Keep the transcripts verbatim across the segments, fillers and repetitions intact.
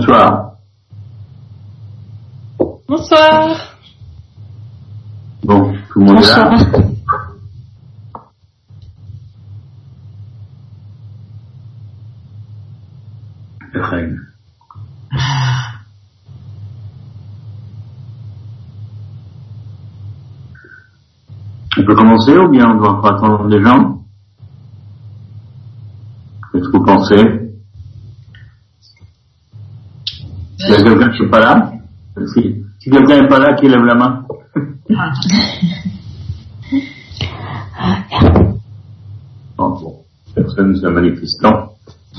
Bonsoir. Bonsoir. Bon, tout le monde Bonsoir. est là. Très bien. On peut commencer ou bien on doit encore attendre les gens? Qu'est-ce que vous pensez? Il y a quelqu'un qui n'est pas là? Si, si quelqu'un n'est pas là, qui lève la main? Oh, bon, personne ne se manifeste. Non.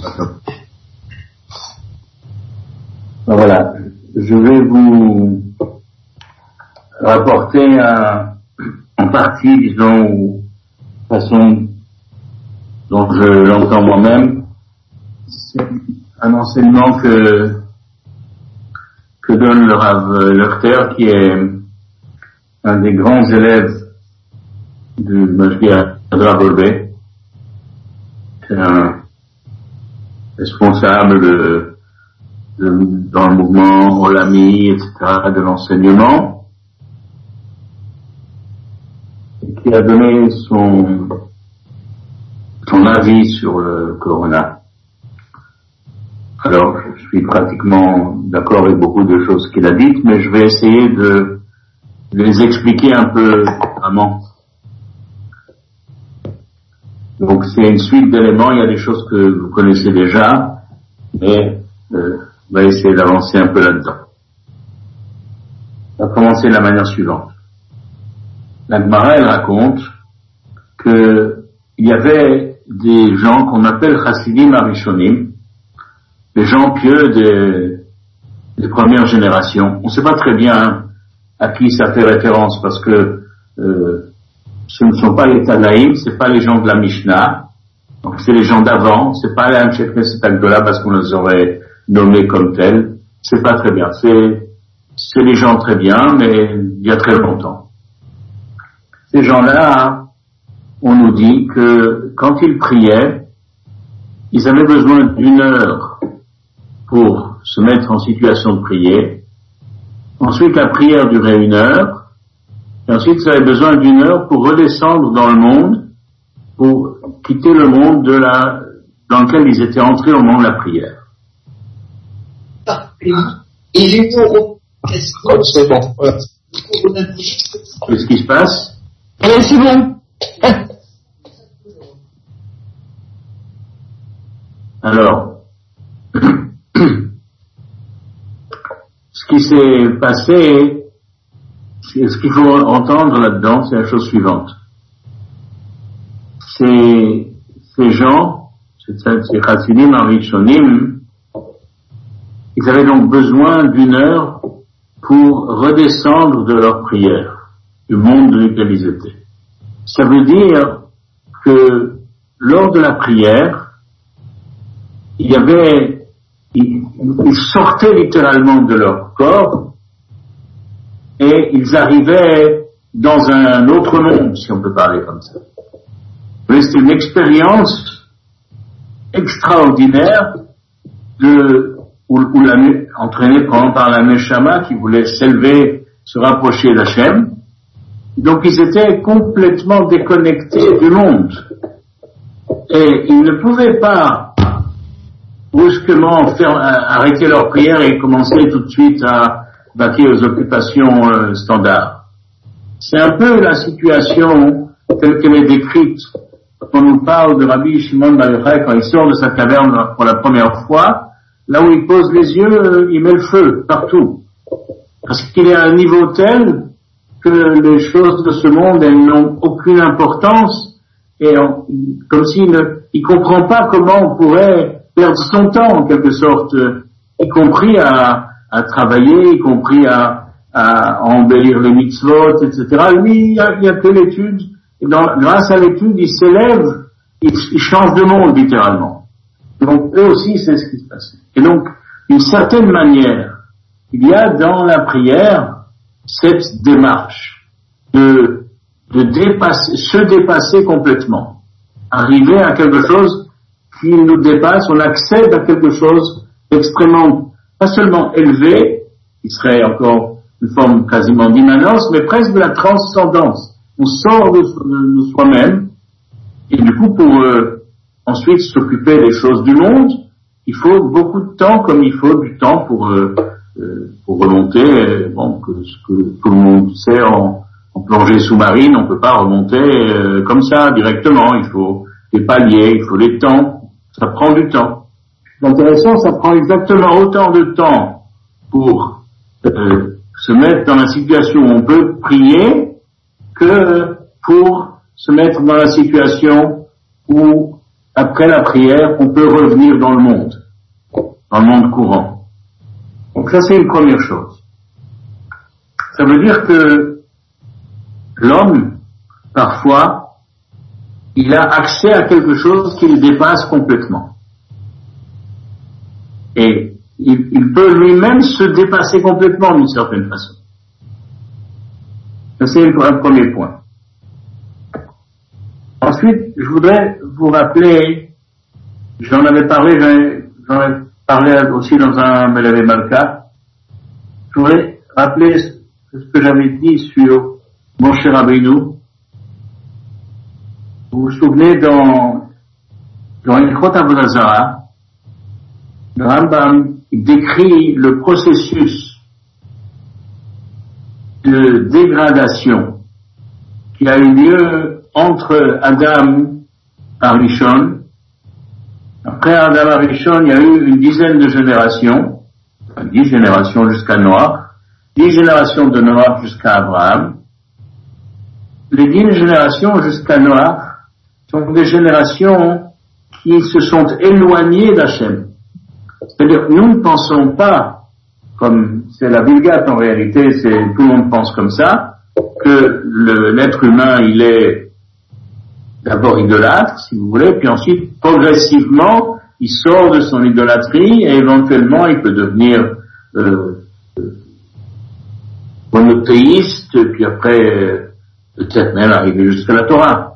Voilà, je vais vous rapporter un, en partie, disons, ou façon dont je l'entends moi-même, c'est un enseignement que que donne le Rav Lechter, qui est un des grands élèves du Mashgiach Golbe. C'est un responsable de, de, dans le mouvement Olami, et cetera, de l'enseignement, et qui a donné son, son avis sur le Corona. Alors, je suis pratiquement d'accord avec beaucoup de choses qu'il a dites, mais je vais essayer de les expliquer un peu vraiment. Donc, c'est une suite d'éléments. Il y a des choses que vous connaissez déjà, mais euh, on va essayer d'avancer un peu là-dedans. On va commencer de la manière suivante. La Gemara, elle raconte que il y avait des gens qu'on appelle Chassidim Arishonim, les gens pieux des, des premières générations. On ne sait pas très bien à qui ça fait référence, parce que euh, ce ne sont pas les Tanaïm, c'est pas les gens de la Mishnah, donc c'est les gens d'avant, c'est pas les Anshe Knesset Agdola parce qu'on les aurait nommés comme tels, c'est pas très bien, c'est, c'est les gens très bien, mais il y a très longtemps. Ces gens-là, on nous dit que quand ils priaient, ils avaient besoin d'une heure pour se mettre en situation de prier. Ensuite, la prière durait une heure. Et ensuite, ils avaient besoin d'une heure pour redescendre dans le monde, pour quitter le monde de la, dans lequel ils étaient entrés au moment de la prière. Ah, et l'humour, qu'est-ce que c'est bon, voilà. Qu'est-ce qui se passe? Eh, c'est bon. Alors, ce qui s'est passé, ce qu'il faut entendre là-dedans, c'est la chose suivante. Ces, ces gens, ces Chassidim Arishonim, ils avaient donc besoin d'une heure pour redescendre de leur prière, du monde dans lequel ils étaient. Ça veut dire que lors de la prière, il y avait, ils, ils sortaient littéralement de leur corps et ils arrivaient dans un autre monde, si on peut parler comme ça. Mais c'est une expérience extraordinaire de, où, où la, entraînée par la Neshama qui voulait s'élever, se rapprocher d'Hachem. Donc ils étaient complètement déconnectés du monde. Et ils ne pouvaient pas brusquement faire, arrêter leur prière et commencer tout de suite à vaquer aux occupations euh, standards. C'est un peu la situation telle qu'elle est décrite quand on nous parle de Rabbi Shimon Bar Yochai quand il sort de sa caverne pour la première fois. Là où il pose les yeux, il met le feu partout. Parce qu'il est à un niveau tel que les choses de ce monde, elles n'ont aucune importance et on, comme s'il ne il comprend pas comment on pourrait perdre son temps en quelque sorte, y compris à, à travailler, y compris à, à embellir les mitzvot, et cetera. Lui, il n'y a, a que l'étude, et dans, grâce à l'étude, il s'élève, il, il change de monde littéralement. Donc eux aussi, c'est ce qui se passe. Et donc, d'une certaine manière, il y a dans la prière cette démarche de, de dépasser, se dépasser complètement, arriver à quelque chose qui nous dépasse, on accède à quelque chose d'extrêmement pas seulement élevé, qui serait encore une forme quasiment d'immanence, mais presque de la transcendance. On sort de, de, de soi-même, et du coup, pour euh, ensuite s'occuper des choses du monde, il faut beaucoup de temps, comme il faut du temps pour euh, euh, pour remonter. Euh, bon, que ce que tout le monde sait en, en plongée sous-marine, on peut pas remonter euh, comme ça directement. Il faut des paliers, il faut des temps. Ça prend du temps. L'intéressant, ça prend exactement autant de temps pour euh, se mettre dans la situation où on peut prier que pour se mettre dans la situation où, après la prière, on peut revenir dans le monde, dans le monde courant. Donc ça, c'est une première chose. Ça veut dire que l'homme, parfois, il a accès à quelque chose qui le dépasse complètement. Et il, il peut lui-même se dépasser complètement d'une certaine façon. Ça, c'est un premier point. Ensuite, je voudrais vous rappeler, j'en avais parlé, j'en ai parlé aussi dans un Melavé Malka, je voudrais rappeler ce que j'avais dit sur Moshe Rabbeinu. Vous vous souvenez dans, dans Ilchot Avodah Zarah, le Rambam décrit le processus de dégradation qui a eu lieu entre Adam Arishon. Après Adam Arishon, il y a eu une dizaine de générations, enfin, dix générations jusqu'à Noach, dix générations de Noach jusqu'à Abraham. Les dix générations jusqu'à Noach sont des générations qui se sont éloignées d'Hachem. C'est-à-dire que nous ne pensons pas, comme c'est la Vulgate en réalité, c'est, tout le monde pense comme ça, que le, l'être humain, il est d'abord idolâtre, si vous voulez, puis ensuite, progressivement, il sort de son idolâtrie et éventuellement, il peut devenir euh, monothéiste, puis après, peut-être même arriver jusqu'à la Torah.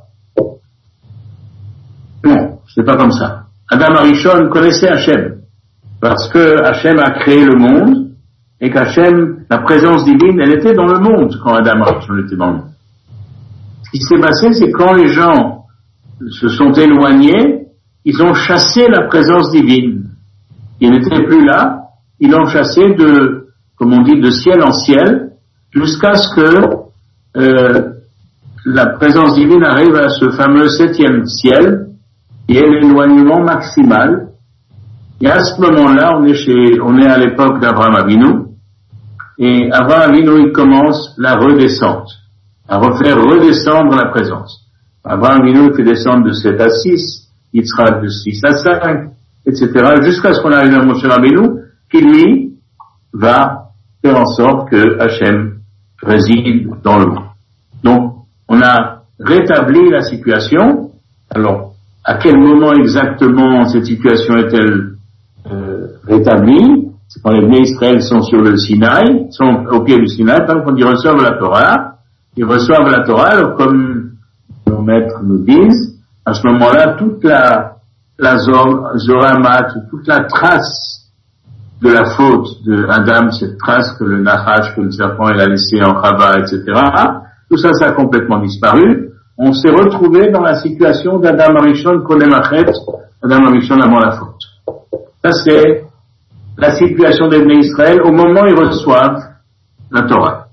Non, c'est pas comme ça. Adam Arishon connaissait Hachem, parce que Hachem a créé le monde, et qu'Hachem, la présence divine, elle était dans le monde quand Adam Arishon était dans le monde. Ce qui s'est passé, c'est quand les gens se sont éloignés, ils ont chassé la présence divine. Il n'était plus là, ils l'ont chassé de, comme on dit, de ciel en ciel, jusqu'à ce que euh, la présence divine arrive à ce fameux septième ciel, qui est l'éloignement maximal. Et à ce moment-là, on est chez, on est à l'époque d'Abraham Avinu, et Abraham Avinu, il commence la redescente, à refaire redescendre la présence. Abraham Avinu fait descendre de sept à six, Yitzhak de six à cinq, et cetera, jusqu'à ce qu'on arrive à Moshe Rabbeinu, qui lui va faire en sorte que Hachem réside dans le monde. Donc, on a rétabli la situation. Alors, à quel moment exactement cette situation est-elle euh, rétablie? C'est quand les Bnei Israël sont sur le Sinaï, sont au pied du Sinaï, quand ils reçoivent la Torah, ils reçoivent la Torah, alors comme nos maîtres nous disent, à ce moment-là, toute la, la Zoramat, toute la trace de la faute de Adam, cette trace que le Nachash, que le serpent, il a laissé en Chava, et cetera, tout ça, ça a complètement disparu. On s'est retrouvé dans la situation d'Adam Arishon Kodem Achet, Adam Arishon avant la faute. Ça, c'est la situation des Bnei Israël au moment où ils reçoivent la Torah.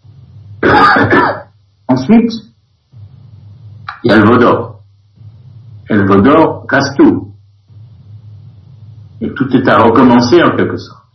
Ensuite, il y a le Vaudor. Et le Vaudor casse tout. Et tout est à recommencer en quelque sorte.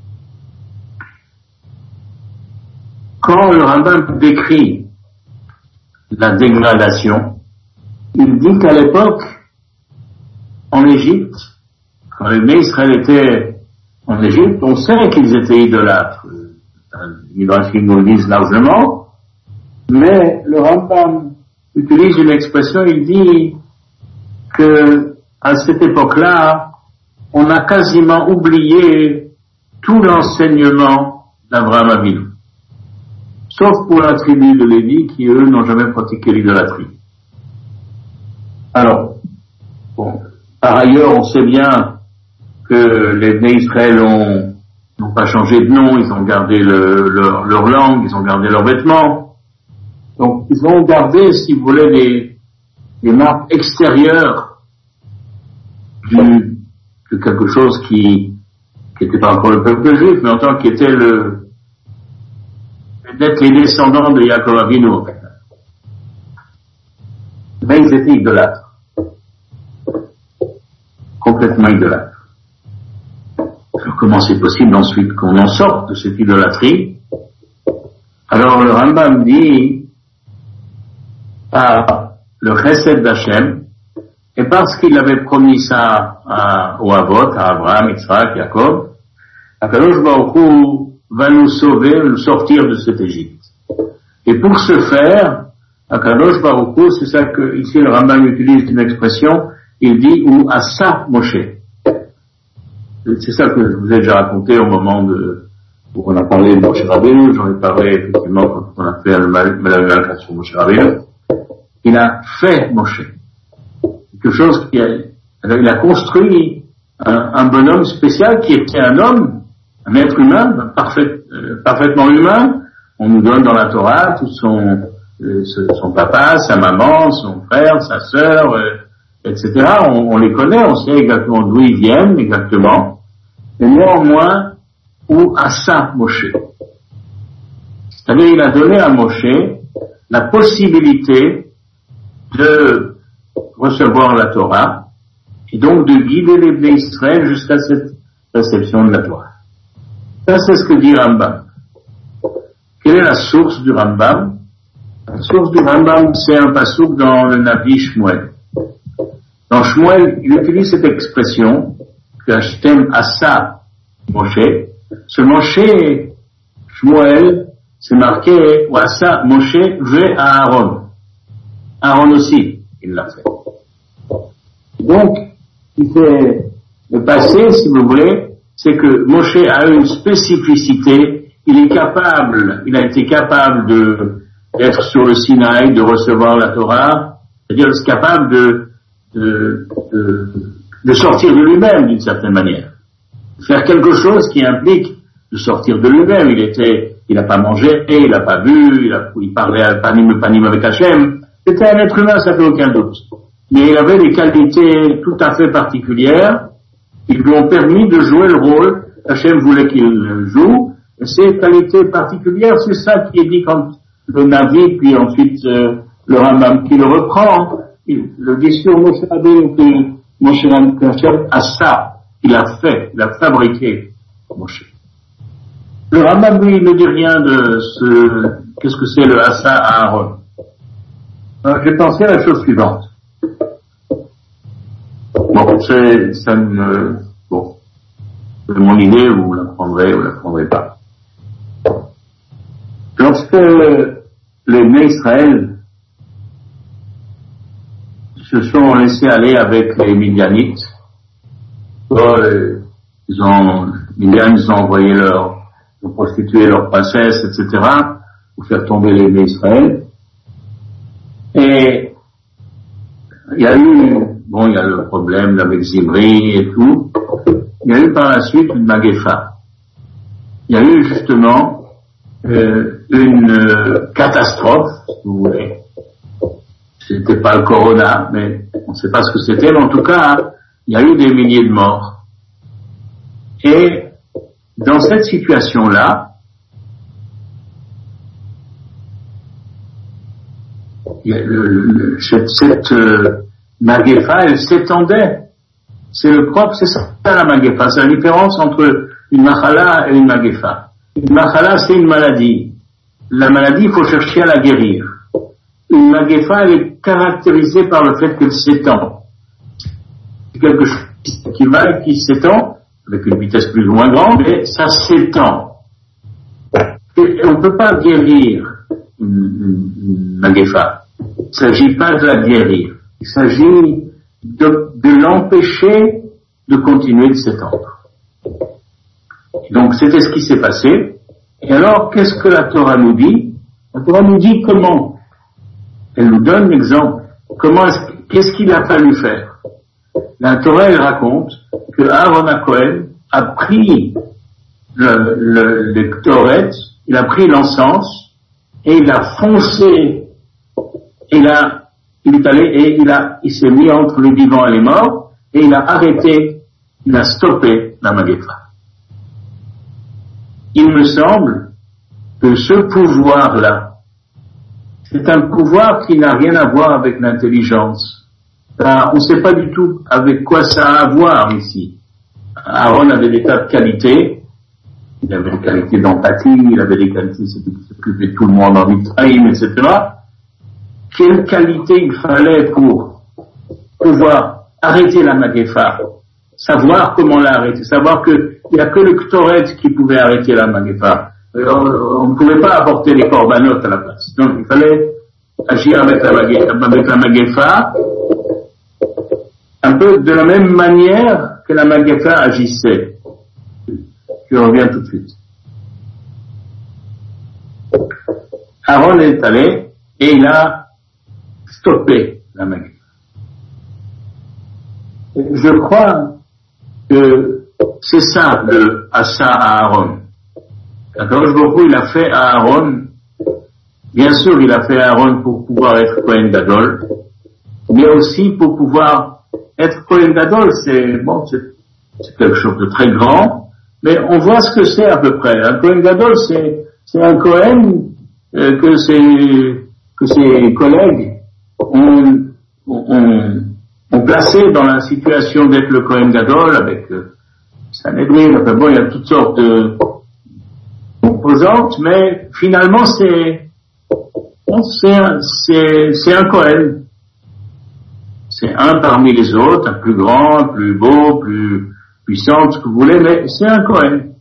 Quand le Rambam décrit la dégradation, il dit qu'à l'époque, en Égypte, quand les Bnei Israël étaient en Égypte, on sait qu'ils étaient idolâtres. Les Midrashim nous le disent largement, mais le Rambam utilise une expression, il dit que à cette époque-là, on a quasiment oublié tout l'enseignement d'Abraham Avinu. Sauf pour la tribu de Lévi, qui eux n'ont jamais pratiqué l'idolâtrie. Alors, bon, par ailleurs, on sait bien que les Bnei Israël ont Ils n'ont pas changé de nom, ils ont gardé le, leur, leur langue, ils ont gardé leurs vêtements. Donc, ils ont gardé, si vous voulez, des, des marques extérieures du, de quelque chose qui n'était pas encore le peuple juif, mais en tant qu'il était le, d'être les descendants de Yaakov Avinu. Mais ils étaient idolâtres. Complètement idolâtres. Alors comment c'est possible ensuite qu'on en sorte de cette idolâtrie? Alors le Rambam dit, par le chesed d'Hachem, et parce qu'il avait promis ça à, au Avot, à Abraham, Yitzhak, Yaakov, Akadosh Baruch Hu va nous sauver, nous sortir de cette Égypte. Et pour ce faire, Akadosh Baruch Hu, c'est ça que ici le Rambam utilise une expression, il dit ou Asa Moshe. C'est ça que je vous ai déjà raconté au moment de, où on a parlé de Moshe Rabbeinu, j'en ai parlé effectivement quand on a fait le mal sur Moshe Rabbeinu. Il a fait Moshe. Quelque chose qui a, alors il a construit un, un bonhomme spécial qui était un homme, un être humain, parfait, euh, parfaitement humain. On nous donne dans la Torah tout son, euh, son papa, sa maman, son frère, sa sœur, euh, et cetera. On, on les connaît, on sait exactement d'où ils viennent, exactement. Et néanmoins, où Asa Moshe. C'est-à-dire, il a donné à Moshe la possibilité de recevoir la Torah et donc de guider les Bnei Israël jusqu'à cette réception de la Torah. Ça, c'est ce que dit Rambam. Quelle est la source du Rambam? La source du Rambam, c'est un passouk dans le Navi Shmuel. Dans Shmuel, il utilise cette expression que Hashem Asa Moshe. Ce Moshe, Shmuel, c'est marqué ou Asa Moshe ve Aaron. Aaron aussi, il l'a fait. Donc, il fait le passé, si vous voulez, c'est que Moshe a une spécificité, il est capable, il a été capable de, d'être sur le Sinaï, de recevoir la Torah, c'est-à-dire il est capable de, de, de, de sortir de lui-même d'une certaine manière. Faire quelque chose qui implique de sortir de lui-même. Il était, il n'a pas mangé, il n'a pas bu, il, a, il parlait à panim, panim avec Hachem. C'était un être humain, ça fait aucun doute. Mais il avait des qualités tout à fait particulières qui lui ont permis de jouer le rôle. Hachem voulait qu'il joue. Et ces qualités particulières, c'est ça qui est dit quand le Navi, puis ensuite euh, le Rambam qui le reprend. Il, le discours Moshe Rabbeinu que Moshe Rabbeinu a ça, il a fait, il a fabriqué Moshe. Le Rambam, lui, il ne dit rien de ce, qu'est-ce que c'est le Asa à Aaron. Alors, j'ai pensé à la chose suivante. Bon, c'est, ça me, bon, c'est mon idée, vous la prendrez ou la prendrez pas. Lorsque les Bnei Israël se sont laissés aller avec les Midianites, ils ont, Midian, ils ont envoyé leur, ils ont prostitué leur princesse, et cetera, pour faire tomber les Bnei Israël. Et il y a eu, bon, il y a le problème avec Zimri et tout. Il y a eu par la suite une Magéfa. Il y a eu justement euh, une euh, catastrophe, si vous voulez. C'était pas le corona, mais on ne sait pas ce que c'était, mais en tout cas, il y a eu des milliers de morts. Et dans cette situation-là, Le, le, cette, cette euh, Magéfa, elle s'étendait. C'est le propre, c'est ça la Magéfa. C'est la différence entre une Machala et une Magéfa. Une Machala, c'est une maladie. La maladie, il faut chercher à la guérir. Une Magéfa, elle est caractérisée par le fait qu'elle s'étend. C'est quelque chose qui va et qui s'étend, avec une vitesse plus ou moins grande, mais ça s'étend. Et on ne peut pas guérir une, une, une Magéfa. Il ne s'agit pas de la guérir. Il s'agit de, de l'empêcher de continuer de s'étendre. Donc, c'était ce qui s'est passé. Et alors, qu'est-ce que la Torah nous dit? La Torah nous dit comment. Elle nous donne l'exemple. Comment est-ce, qu'est-ce qu'il a fallu faire? La Torah, elle raconte que Aaron HaKohen a pris le, le, le Ktoret, il a pris l'encens et il a foncé, il a, il est allé et il a, il s'est mis entre les vivants et les morts et il a arrêté, il a stoppé la Magéfa. Il me semble que ce pouvoir-là, c'est un pouvoir qui n'a rien à voir avec l'intelligence. On ne sait pas du tout avec quoi ça a à voir ici. Aaron avait des tas de qualités. Il avait des qualités d'empathie, il avait des qualités de s'occuper de tout le monde en Israël, et cetera. Quelle qualité il fallait pour pouvoir arrêter la Magéfa, savoir comment l'arrêter, savoir qu'il n'y a que le Ktoret qui pouvait arrêter la Magéfa. On ne pouvait pas apporter les corbanotes à la place. Donc il fallait agir avec la Magéfa, avec la Magéfa un peu de la même manière que la Magéfa agissait. Je reviens tout de suite. Aaron est allé et il a stoppé la Magéfa. Je crois que c'est ça le Assa à Aaron. D'accord, beaucoup il a fait à Aaron, bien sûr il a fait à Aaron pour pouvoir être Kohen Gadol, mais aussi pour pouvoir être Kohen Gadol, c'est, bon, c'est, c'est quelque chose de très grand, mais on voit ce que c'est à peu près. Un Kohen Gadol, c'est, c'est un Kohen euh, que ses, que ses collègues ont, ont, ont placé dans la situation d'être le Kohen Gadol avec euh, Sanhedrin, enfin bon, il y a toutes sortes de composantes, mais finalement c'est, bon, c'est un, c'est, c'est un Kohen. C'est un parmi les autres, un plus grand, un plus beau, plus puissant, ce que vous voulez, mais c'est un Kohen.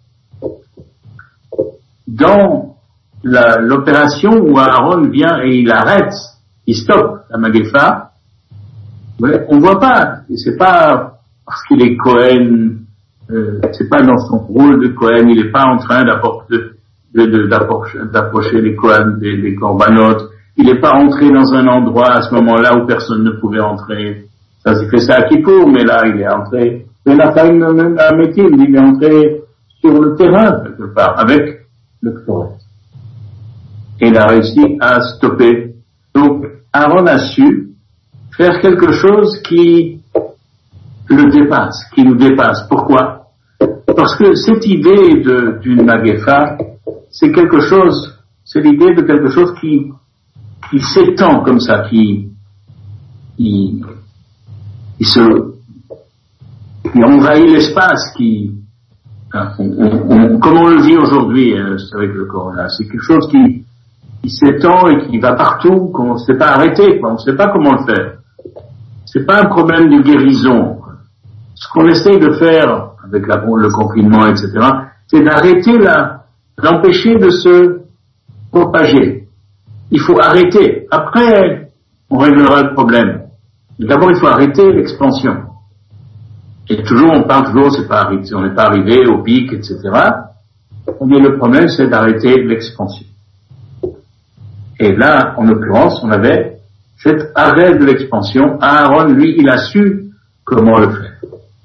Dans la, l'opération où Aaron vient et il arrête, il stoppe la Magéfa, on voit pas, c'est pas parce qu'il est Kohen, euh, c'est pas dans son rôle de Kohen, il est pas en train d'apporter, de, de, d'approcher, d'approcher les Kohen, des, des corbanotes. Il n'est pas entré dans un endroit à ce moment-là où personne ne pouvait entrer. Ça s'est fait ça à Kippour, mais là, il est entré. Mais il n'a pas une, un métier, il est entré sur le terrain, quelque part, avec le Ktoret. Et il a réussi à stopper. Donc, Aaron a su faire quelque chose qui le dépasse, qui nous dépasse. Pourquoi? Parce que cette idée de, d'une Magéfa, c'est quelque chose, c'est l'idée de quelque chose qui, qui s'étend comme ça, qui, qui, qui se, qui envahit l'espace, qui, hein, on, on, comme on le vit aujourd'hui euh, avec le corona, c'est quelque chose qui, qui s'étend et qui va partout, qu'on ne sait pas arrêter, quoi, on ne sait pas comment le faire. C'est pas un problème de guérison. Ce qu'on essaye de faire avec la, le confinement, et cetera, c'est d'arrêter la, d'empêcher de se propager. Il faut arrêter. Après, on réglera le problème. D'abord, il faut arrêter l'expansion. Et toujours, on parle toujours, c'est pas arrivé, on n'est pas arrivé au pic, et cetera. Mais le problème, c'est d'arrêter l'expansion. Et là, en l'occurrence, on avait cet arrêt de l'expansion. Aaron, lui, il a su comment le faire.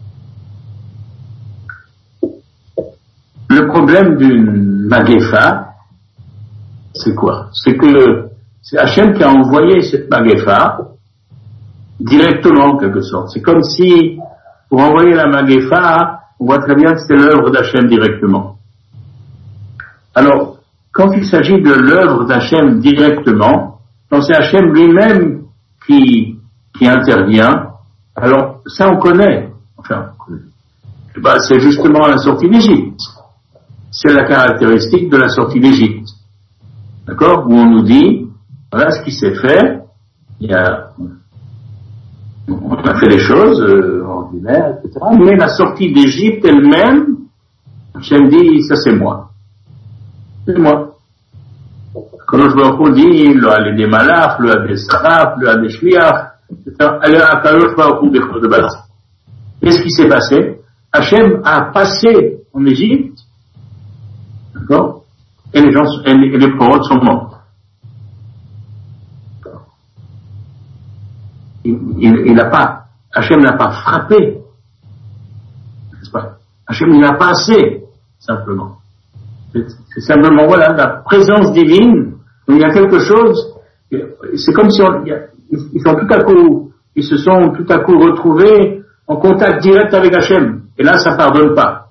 Le problème d'une Magéfa, c'est quoi? C'est que c'est Hachem qui a envoyé cette Magéfa directement, en quelque sorte. C'est comme si, pour envoyer la Magéfa, on voit très bien que c'est l'œuvre d'Hachem directement. Alors, quand il s'agit de l'œuvre d'Hachem directement, quand c'est Hachem lui-même qui, qui intervient, alors ça on connaît. Enfin, bah, c'est justement la sortie d'Égypte. C'est la caractéristique de la sortie d'Égypte. D'accord? Où on nous dit, voilà ce qui s'est fait, il y a, on a fait les choses euh, ordinaires, et cetera. Mais la sortie d'Égypte elle-même, Hachem dit, ça c'est moi. C'est moi. Quand je vois dit, le a des malach, le a des saraf, le a des shliach, et cetera. Qu'est-ce qui s'est passé? Hachem a passé en Égypte, d'accord? Et les gens, et les, et les prophètes sont morts. Il, il, il n'a pas, Hachem n'a pas frappé, n'est-ce pas? Hachem il a passé, simplement. C'est, c'est simplement, voilà, la présence divine. Donc, il y a quelque chose, c'est comme si on, ils sont tout à coup, ils se sont tout à coup retrouvés en contact direct avec Hachem. Et là, ça pardonne pas.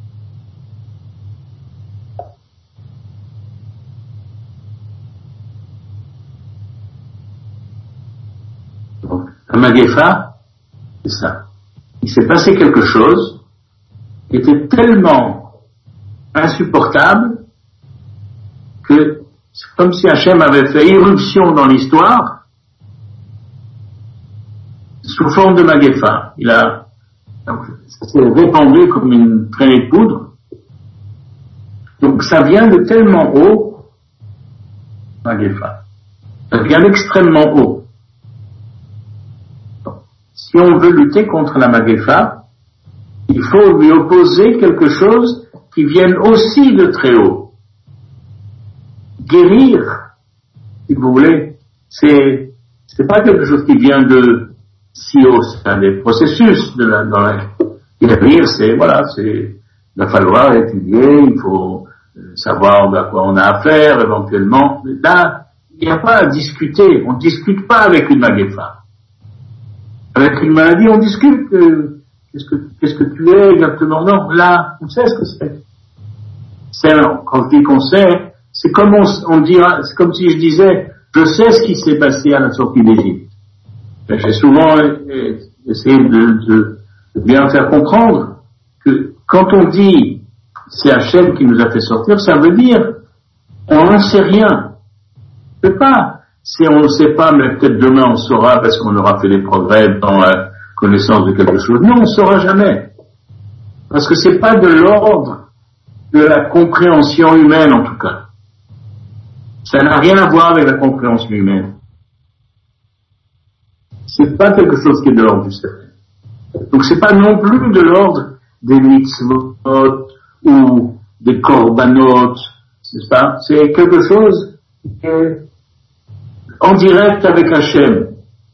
Donc, la Magéfa, c'est ça. Il s'est passé quelque chose qui était tellement insupportable que c'est comme si Hachem avait fait irruption dans l'histoire sous forme de Magéfa. Il a, ça s'est répandu comme une traînée de poudre. Donc ça vient de tellement haut, Magéfa. Ça vient d'extrêmement haut. Donc, si on veut lutter contre la Magéfa, il faut lui opposer quelque chose qui vienne aussi de très haut. Guérir, si vous voulez, c'est, c'est pas quelque chose qui vient de si haut, c'est un des processus de la, dans la, guérir, c'est, voilà, c'est, il va falloir étudier, il faut savoir à quoi on a affaire, éventuellement. Là, il n'y a pas à discuter, on ne discute pas avec une Magéfa. Avec une maladie, on discute, euh, qu'est-ce que, qu'est-ce que tu es exactement? Non, là, on sait ce que c'est. C'est, quand je dis qu'on sait, c'est comme on, on dira, c'est comme si je disais, je sais ce qui s'est passé à la sortie d'Égypte. J'ai souvent essayé de, de, de bien faire comprendre que quand on dit c'est Hachem qui nous a fait sortir, ça veut dire on n'en sait rien. C'est pas, si on ne sait pas, mais peut-être demain on saura parce qu'on aura fait des progrès dans la connaissance de quelque chose. Non, on ne saura jamais. Parce que c'est pas de l'ordre de la compréhension humaine en tout cas. Ça n'a rien à voir avec la compréhension humaine. C'est pas quelque chose qui est de l'ordre du cercle. Donc c'est pas non plus de l'ordre des mitzvot ou des korbanot, c'est pas, c'est quelque chose qui est en direct avec Hachem.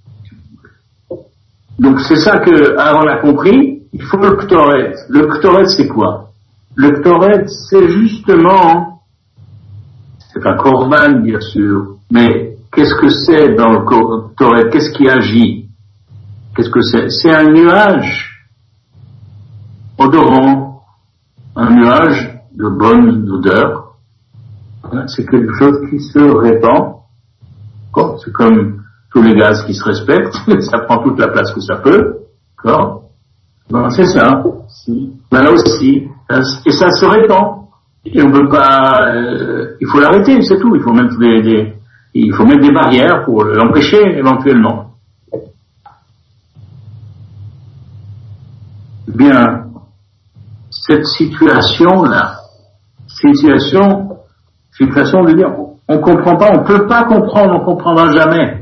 Donc c'est ça que Aaron a compris, il faut le Ktoret. Le Ktoret c'est quoi? Le Ktoret c'est justement, c'est un korban bien sûr, mais qu'est-ce que c'est dans le Ktoret? Qu'est-ce qui agit? Qu'est-ce que c'est? C'est un nuage odorant, un nuage de bonne odeur. C'est quelque chose qui se répand. C'est comme tous les gaz qui se respectent, ça prend toute la place que ça peut. D'accord? Ben, c'est ça. Ben, là aussi, et ça se répand. Et on peut pas, euh, il faut l'arrêter, c'est tout. Il faut mettre des, des il faut mettre des barrières pour l'empêcher éventuellement. Bien, cette situation-là, situation, c'est une façon de dire, on comprend pas, on peut pas comprendre, on comprendra jamais.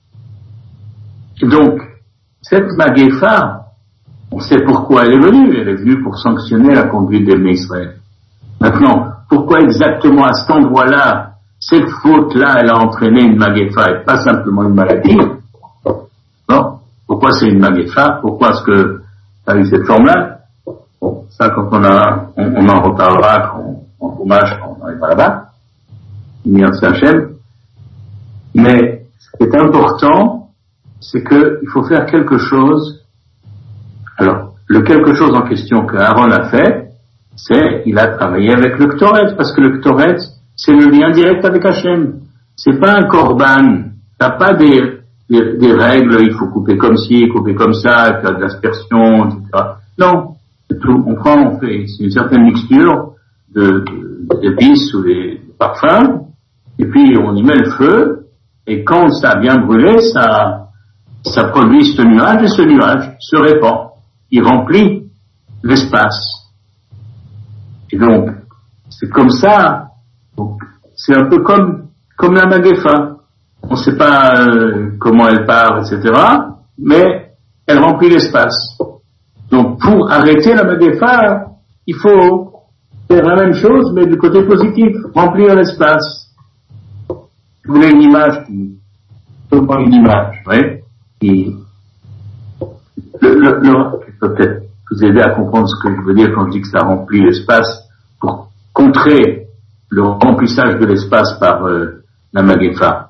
Donc, cette Magéfa, on sait pourquoi elle est venue, elle est venue pour sanctionner la conduite des Israël. Maintenant, pourquoi exactement à cet endroit-là, cette faute-là, elle a entraîné une Magéfa et pas simplement une maladie? Non. Pourquoi c'est une Magéfa? Pourquoi est-ce que ça a eu cette forme-là? Bon, ça, quand on a, on, on en reparlera quand, en hommage, quand on arrivera là-bas. Merci Hachem. Mais, ce qui est important, c'est que il faut faire quelque chose. Alors, le quelque chose en question que Aaron a fait, c'est, il a travaillé avec le Ktoret, parce que le Ktoret, c'est le lien direct avec Hachem. C'est pas un korban. T'as pas des, des, des règles, il faut couper comme ci, couper comme ça, faire de l'aspersion, et cetera. Non. C'est tout. On prend, on fait, c'est une certaine mixture de, de, d'épices ou des parfums, et puis on y met le feu, et quand ça a bien brûlé, ça, ça produit ce nuage, et ce nuage se répand. Il remplit l'espace. Et donc, c'est comme ça. Donc, c'est un peu comme, comme la Magéfa. On ne sait pas euh, comment elle part, et cetera, mais elle remplit l'espace. Donc, pour arrêter la Magéfa, il faut faire la même chose, mais du côté positif, remplir l'espace. Vous voulez une image qui, comment une image, oui, qui, le, le, le, peut-être vous aider à comprendre ce que je veux dire quand je dis que ça remplit l'espace pour contrer le remplissage de l'espace par euh, la Magéfa.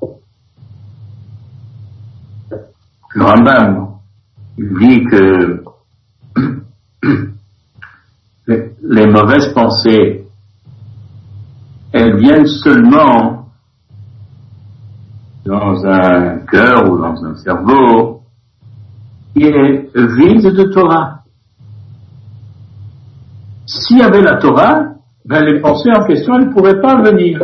Le Rambam dit que les, les mauvaises pensées, elles viennent seulement dans un cœur ou dans un cerveau qui est vide de Torah. S'il y avait la Torah, ben les pensées en question, elles ne pourraient pas venir.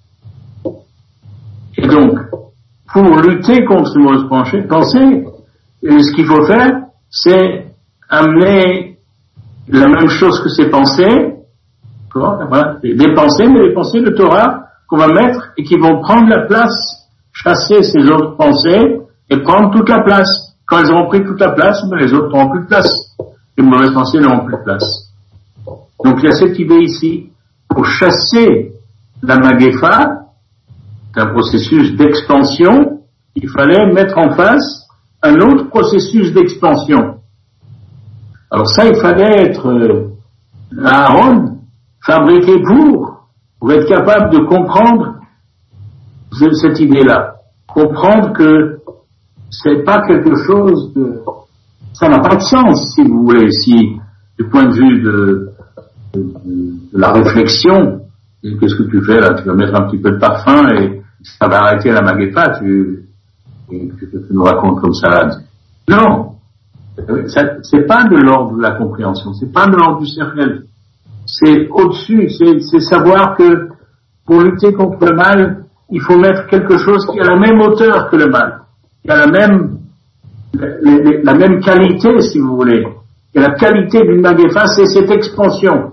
Et donc, pour lutter contre ces mauvaises pensées, ce qu'il faut faire, c'est amener la même chose que ces pensées, voilà, des pensées, mais des pensées de Torah qu'on va mettre et qui vont prendre la place, chasser ces autres pensées et prendre toute la place. Quand elles auront pris toute la place, ben les autres n'auront plus de place. Les mauvaises pensées n'auront plus de place. Donc il y a cette idée ici, pour chasser la Magéfa, un processus d'expansion, il fallait mettre en face un autre processus d'expansion. Alors ça, il fallait être euh, Aaron, fabriqué pour, pour être capable de comprendre cette idée-là. Comprendre que c'est pas quelque chose de... Ça n'a pas de sens, si vous voulez, si, du point de vue de, de, de la réflexion, qu'est-ce que tu fais là? Tu vas mettre un petit peu de parfum et ça va arrêter la Magéfa, tu, tu, tu, tu nous racontes comme ça. Non! Ça, c'est pas de l'ordre de la compréhension, c'est pas de l'ordre du cercle. C'est au-dessus, c'est, c'est savoir que pour lutter contre le mal, il faut mettre quelque chose qui a la même hauteur que le mal, qui a la même, la, la, la même qualité, si vous voulez. Et la qualité d'une Magéfa, c'est cette expansion.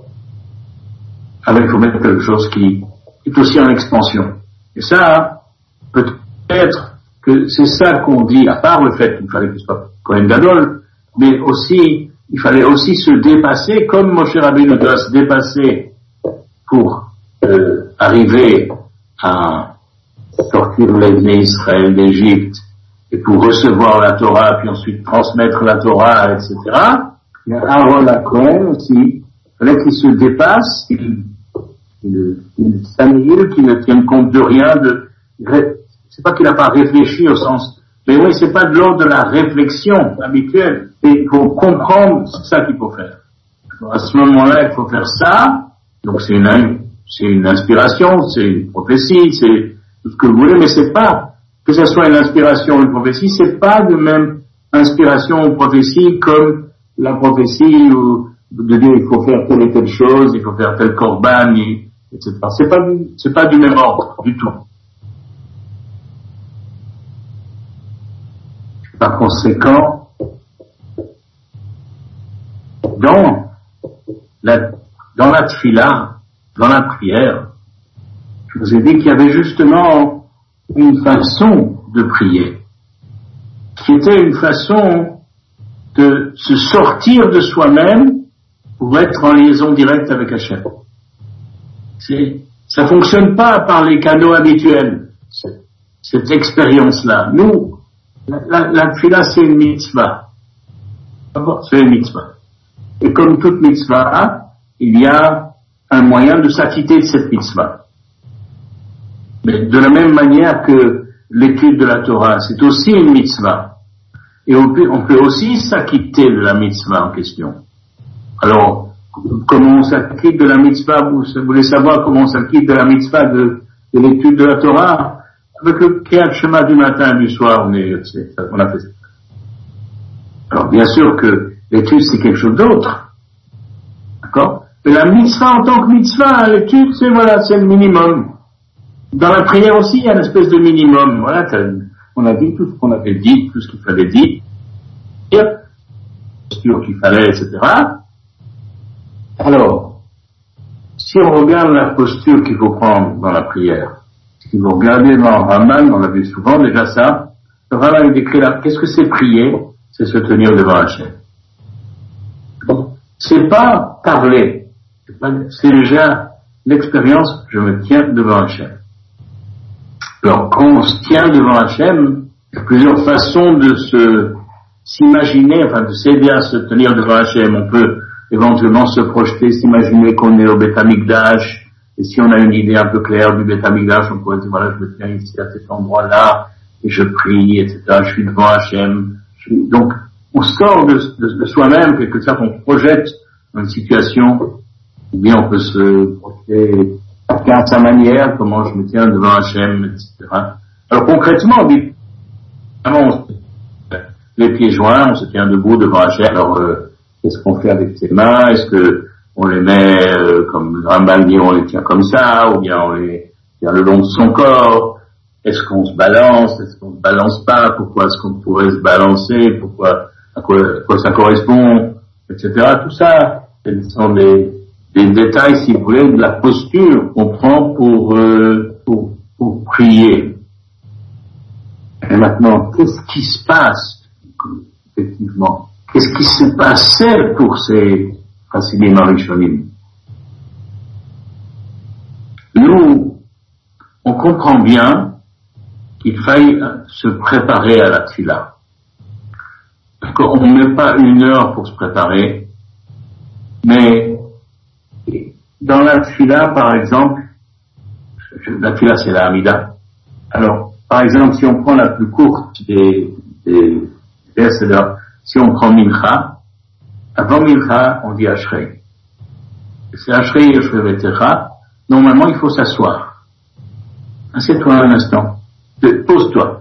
Alors il faut mettre quelque chose qui est aussi en expansion. Et ça, peut-être que c'est ça qu'on dit, à part le fait qu'il fallait que ce soit Kohen Gadol, mais aussi, il fallait aussi se dépasser, comme Moshe Rabbeinu doit se dépasser pour euh, arriver à sortir les Israël d'Égypte, et pour recevoir la Torah, puis ensuite transmettre la Torah, et cetera. Il y a Aaron à Kohen aussi, il fallait qu'il se dépasse, qu'il il, il s'annihile, qu'il ne tienne compte de rien, de, c'est pas qu'il n'a pas réfléchi au sens, mais oui, c'est pas de l'ordre de la réflexion habituelle. Et il faut comprendre, c'est ça qu'il faut faire. À ce moment-là, il faut faire ça. Donc c'est une, c'est une inspiration, c'est une prophétie, c'est tout ce que vous voulez, mais c'est pas, que ce soit une inspiration ou une prophétie, c'est pas de même inspiration ou prophétie comme la prophétie où, de dire il faut faire telle et telle chose, il faut faire tel korban, et cetera. C'est pas du, c'est pas du même ordre, du tout. Par conséquent, dans la, dans la tfila, dans la prière, je vous ai dit qu'il y avait justement une façon de prier, qui était une façon de se sortir de soi-même pour être en liaison directe avec Hachem. C'est, ça fonctionne pas par les canaux habituels, cette, cette expérience-là. Nous, La, la, la tfila, c'est une mitzvah. C'est une mitzvah. Et comme toute mitzvah, il y a un moyen de s'acquitter de cette mitzvah. Mais de la même manière que l'étude de la Torah, c'est aussi une mitzvah. Et on peut, on peut aussi s'acquitter de la mitzvah en question. Alors, comment on s'acquitte de la mitzvah? Vous voulez savoir comment on s'acquitte de la mitzvah de, de l'étude de la Torah? Avec le Kriyat Shema du matin et du soir, on, est, c'est, on a fait ça. Alors, bien sûr que l'étude, c'est quelque chose d'autre. D'accord? Mais la mitzvah en tant que mitzvah, l'étude, c'est, voilà, c'est le minimum. Dans la prière aussi, il y a une espèce de minimum. Voilà, on a dit tout ce qu'on avait dit, tout ce qu'il fallait dire, la posture qu'il fallait, et cetera. Alors, si on regarde la posture qu'il faut prendre dans la prière, si vous regardez dans Raman, on l'a vu souvent déjà ça, le Raman décrit là, qu'est-ce que c'est prier? C'est se tenir devant Hachem. C'est pas parler, c'est, pas, c'est déjà l'expérience, je me tiens devant Hachem. Alors, quand on se tient devant Hachem, il y a plusieurs façons de se, s'imaginer, enfin de s'aider à se tenir devant Hachem. On peut éventuellement se projeter, s'imaginer qu'on est au Beth Amikdash, Et si on a une idée un peu claire du Beth Amikdash, on pourrait dire, voilà, je me tiens ici à cet endroit-là, et je prie, et cetera. Je suis devant Hachem. Je suis... Donc, on sort de, de, de soi-même, quelque sorte, on projette une situation, ou bien on peut se projeter à sa manière, comment je me tiens devant Hachem, et cetera. Alors concrètement, on dit, on se, les pieds joints, on se tient debout devant Hachem. Alors, euh, qu'est-ce qu'on fait avec ses mains? Est-ce que on les met euh, comme le Rambam dit, on les tient comme ça, ou bien on les tient le long de son corps? Est-ce qu'on se balance? Est-ce qu'on se balance pas? Pourquoi est-ce qu'on pourrait se balancer? Pourquoi, à quoi, à quoi ça correspond? Etc. Tout ça, ce sont des, des détails, si vous voulez, de la posture qu'on prend pour, euh, pour, pour prier. Et maintenant, qu'est-ce qui se passe, effectivement? Qu'est-ce qui se passait pour ces Chassidim Arishonim? Nous, on comprend bien qu'il faille se préparer à la tfila. Parce qu'on ne met pas une heure pour se préparer, mais dans la tfila, par exemple, la tfila c'est la Hamida. Alors, par exemple, si on prend la plus courte des, des, des c'est-à-dire, si on prend Mincha, avant Mincha, on dit Ashrei. C'est Ashrei Yoshe Vetecha. Normalement, il faut s'asseoir. Assieds-toi un instant. Pose-toi.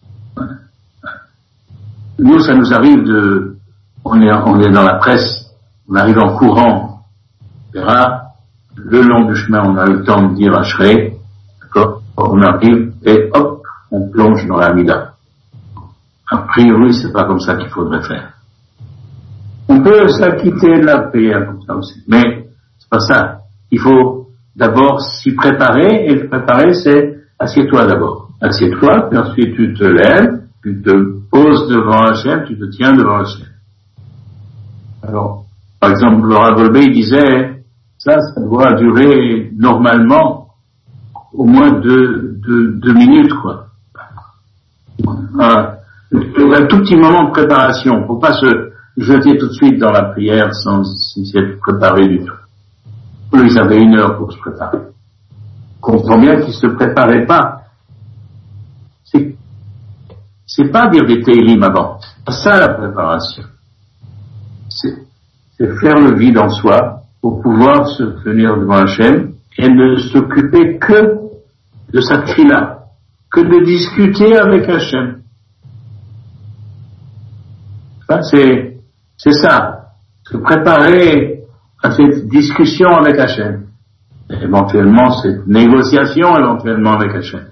Nous, ça nous arrive de, on est, on est dans la presse, on arrive en courant, et là, le long du chemin, on a le temps de dire Ashrei, d'accord? On arrive, et hop, on plonge dans la Mida. A priori, c'est pas comme ça qu'il faudrait faire. On peut s'acquitter de la prière comme ça aussi, mais c'est pas ça. Il faut d'abord s'y préparer, et le préparer, c'est assieds-toi d'abord. Assieds-toi, puis ensuite tu te lèves, tu te poses devant Hachem, tu te tiens devant Hachem. Alors, par exemple, Laura Golbe disait, ça, ça doit durer normalement au moins deux, deux, deux minutes, quoi. Un, un tout petit moment de préparation. Faut pas se jeter tout de suite dans la prière sans s'y être préparé du tout. Eux, ils avaient une heure pour se préparer. On comprend bien qu'ils se préparaient pas. C'est, c'est pas dire des télim avant. C'est pas ça la préparation. C'est, c'est faire le vide en soi pour pouvoir se tenir devant Hachem et ne s'occuper que de sa tfila, que de discuter avec Hachem. Ça, c'est, c'est ça. Se préparer à cette discussion avec Hachem. Et éventuellement, cette négociation éventuellement avec Hachem.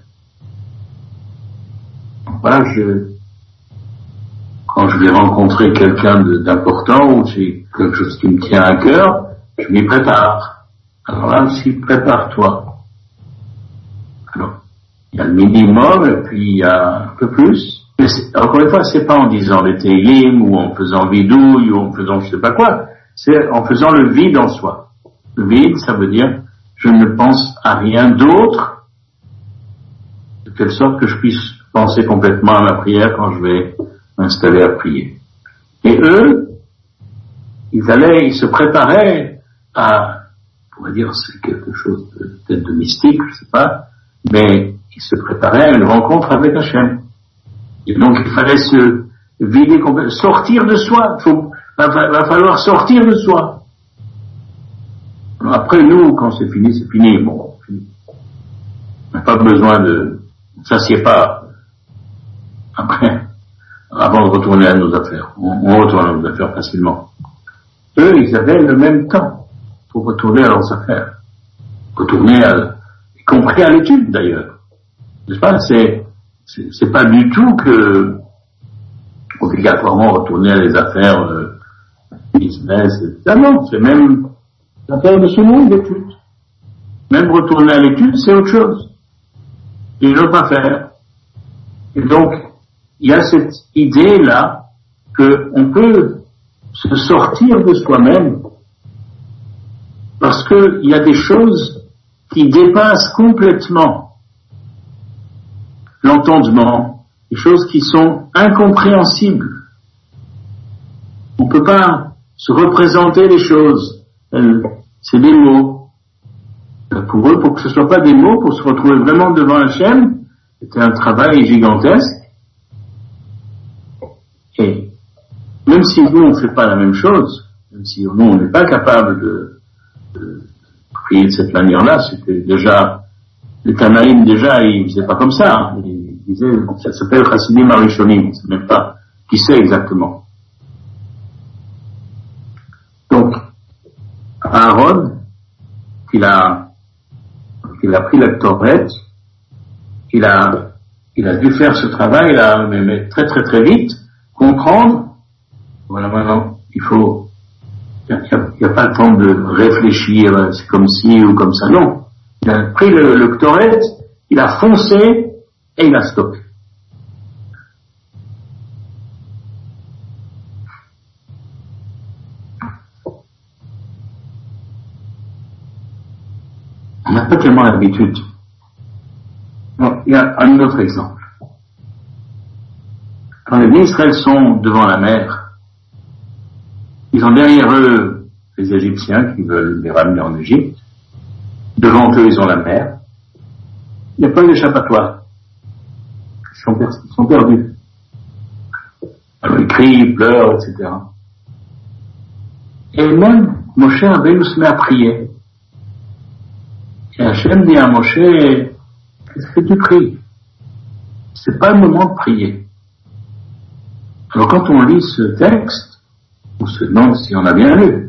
Voilà, je, quand je vais rencontrer quelqu'un de, d'important ou j'ai quelque chose qui me tient à cœur, je m'y prépare. Alors là aussi, prépare-toi. Alors, il y a le minimum et puis il y a un peu plus. Mais encore une fois, c'est pas en disant les télim ou en faisant bidouille ou en faisant je sais pas quoi. C'est en faisant le vide en soi. Le vide, ça veut dire je ne pense à rien d'autre de telle sorte que je puisse penser complètement à ma prière quand je vais m'installer à prier. Et eux, ils allaient, ils se préparaient à, on pourrait dire c'est quelque chose de, peut-être de mystique, je sais pas, mais ils se préparaient à une rencontre avec Hachem. Et donc il fallait se vider complètement, sortir de soi. Faut, va, va falloir sortir de soi. Alors après nous, quand c'est fini, c'est fini. Bon, on n'a pas besoin de, on s'assied pas. Après, avant de retourner à nos affaires, on, on retourne à nos affaires facilement. Eux, ils avaient le même temps pour retourner à leurs affaires, retourner à, y compris à l'étude d'ailleurs. N'est-ce pas? C'est, c'est, c'est pas du tout que obligatoirement retourner à les affaires euh, business, et cetera. Non, c'est même l'affaire de ce monde d'études. Même retourner à l'étude, c'est autre chose. Ils ne veulent pas faire. Et donc, il y a cette idée-là qu'on peut se sortir de soi-même parce qu'il y a des choses qui dépassent complètement l'entendement, des choses qui sont incompréhensibles. On ne peut pas se représenter les choses. C'est des mots. Pour eux, pour que ce ne soit pas des mots, pour se retrouver vraiment devant Hachem, c'était un travail gigantesque. Et même si nous, on ne fait pas la même chose, même si nous, on n'est pas capable de, de prier de cette manière-là, c'était déjà, les Tanaïm, déjà, ils ne faisaient pas comme ça. Hein. Ils disaient, ça s'appelle Chassidim Arishonim, on ne sait même pas qui c'est exactement. Donc, Aaron, il a, il a pris la Torah, il a, il a dû faire ce travail, là, mais, mais très très très vite, comprendre, voilà, maintenant, il faut, il n'y a, a pas le temps de réfléchir, c'est comme ci ou comme ça, non. Il a pris le, le Ktoret, il a foncé et il a stoppé. On n'a pas tellement l'habitude. Bon, il y a un autre exemple. Quand les bénis Israël sont devant la mer, ils ont derrière eux les Égyptiens qui veulent les ramener en Égypte. Devant eux, ils ont la mer. Il n'y a pas d'échappatoire. Ils sont, per- ils sont perdus. Alors ils crient, ils pleurent, et cetera. Et même, Moshe Rabbeinu se met à prier. Et Hachem dit à Moshe, qu'est-ce que tu pries? C'est pas le moment de prier. Alors quand on lit ce texte, on se demande si on a bien lu.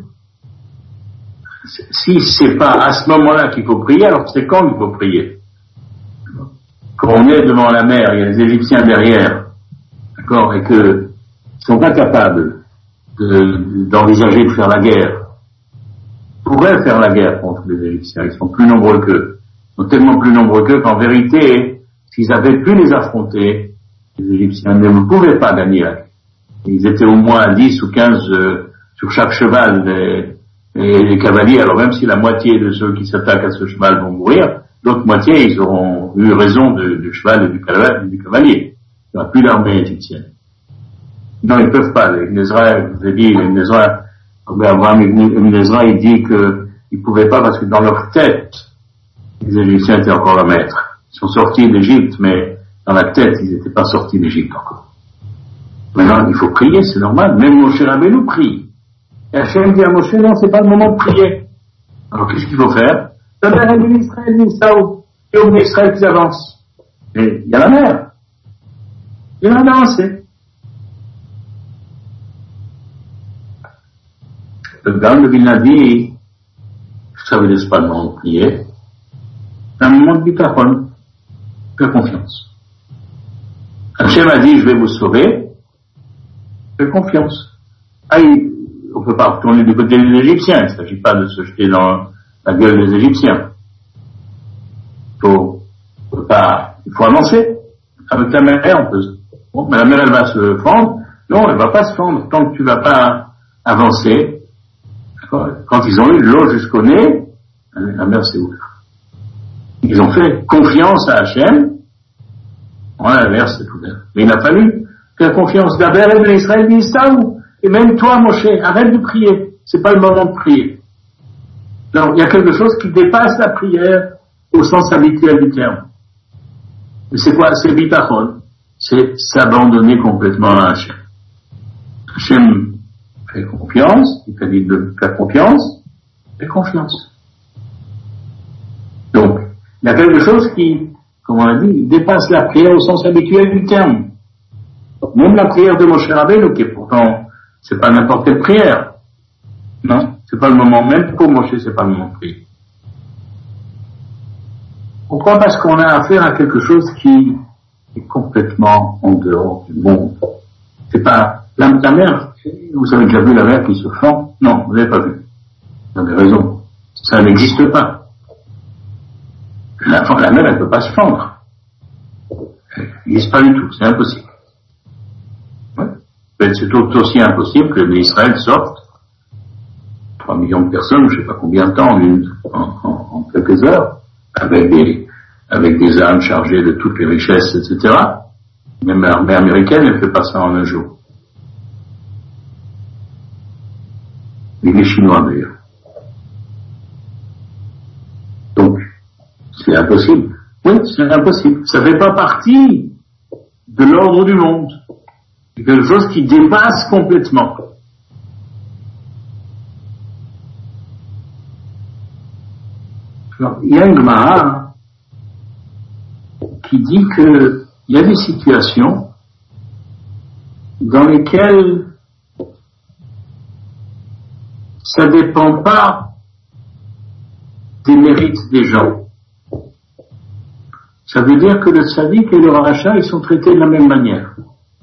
Si c'est pas à ce moment-là qu'il faut prier, alors c'est quand il faut prier? Quand on est devant la mer, il y a les Égyptiens derrière, d'accord, et que ils sont pas capables de, d'envisager de faire la guerre. Ils pourraient faire la guerre contre les Égyptiens, ils sont plus nombreux qu'eux. Ils sont tellement plus nombreux qu'eux qu'en vérité, s'ils avaient pu les affronter, les Égyptiens ne pouvaient pas gagner la guerre. Ils étaient au moins dix ou quinze euh, sur chaque cheval, les, et les cavaliers. Alors même si la moitié de ceux qui s'attaquent à ce cheval vont mourir, l'autre moitié, ils auront eu raison de, du cheval et du cavalier. Du cavalier. Il n'y aura plus d'armée égyptienne. Non, ils ne peuvent pas. Les Ezra, je vous ai dit, les Ezra, Abraham Ibn Ezra, il dit qu'ils ne pouvaient pas parce que dans leur tête, les Égyptiens étaient encore le maître. Ils sont sortis d'Égypte, mais dans la tête, ils n'étaient pas sortis d'Égypte encore. Maintenant, il faut prier, c'est normal. Même Moshe Rabbeinu prie. Et Hachem dit à Moshe, non, c'est pas le moment de prier. Alors, qu'est-ce qu'il faut faire? La mer est de l'Israël, l'Israël, et au Israël qui avance. Et il y a la mer. Il y en a avancé. Le Gaon de Vilna dit, ça veut dire c'est pas le moment de prier. C'est un moment de bitachon. Fais confiance. Hachem a dit, je vais vous sauver. Fais confiance. Ah, il, on ne peut pas retourner du côté des Égyptiens. Il ne s'agit pas de se jeter dans la gueule des Égyptiens. Il faut, on peut pas, il faut avancer. Avec la mer, on peut, bon, mais la mer, elle va se fendre. Non, elle va pas se fendre tant que tu vas pas avancer. Quand ils ont eu de l'eau jusqu'au nez, la mer s'est ouverte. Ils ont fait confiance à Hachem. Voilà, la mer s'est ouverte. Mais il a fallu faire confiance d'Aber et de l'Israël d'Istaou. Et même toi, Moshe, arrête de prier. C'est pas le moment de prier. Donc, il y a quelque chose qui dépasse la prière au sens habituel du terme. Mais c'est quoi? C'est bitachon. C'est s'abandonner complètement à Hachem. Hachem fait confiance, il t'a dit de faire confiance, fais confiance. Donc, il y a quelque chose qui, comme on l'a dit, dépasse la prière au sens habituel du terme. Donc, même la prière de Moshe Rabbeinu, qui est pourtant, c'est pas n'importe quelle prière. Non, c'est pas le moment, même pour Moshe, c'est pas le moment de prier. Pourquoi? Parce qu'on a affaire à quelque chose qui est complètement en dehors du monde. C'est pas, la, la mer, vous avez déjà vu la mer qui se fend? Non, vous n'avez pas vu. Vous avez raison. Ça n'existe pas. La, la mer, elle ne peut pas se fendre. Elle n'existe pas du tout. C'est impossible. Ouais. C'est tout aussi impossible que l'Israël sorte trois millions de personnes, je ne sais pas combien de temps, en, en, en quelques heures, avec des, avec des âmes chargées de toutes les richesses, et cetera. Même l'armée américaine, elle ne fait pas ça en un jour. Et les Chinois d'ailleurs. Donc, C'est impossible. Oui, c'est impossible. Ça fait pas partie de l'ordre du monde. C'est quelque chose qui dépasse complètement. Alors, il y a une Gemara qui dit que il y a des situations dans lesquelles ça ne dépend pas des mérites des gens. Ça veut dire que le tzaddik et le rachat, ils sont traités de la même manière.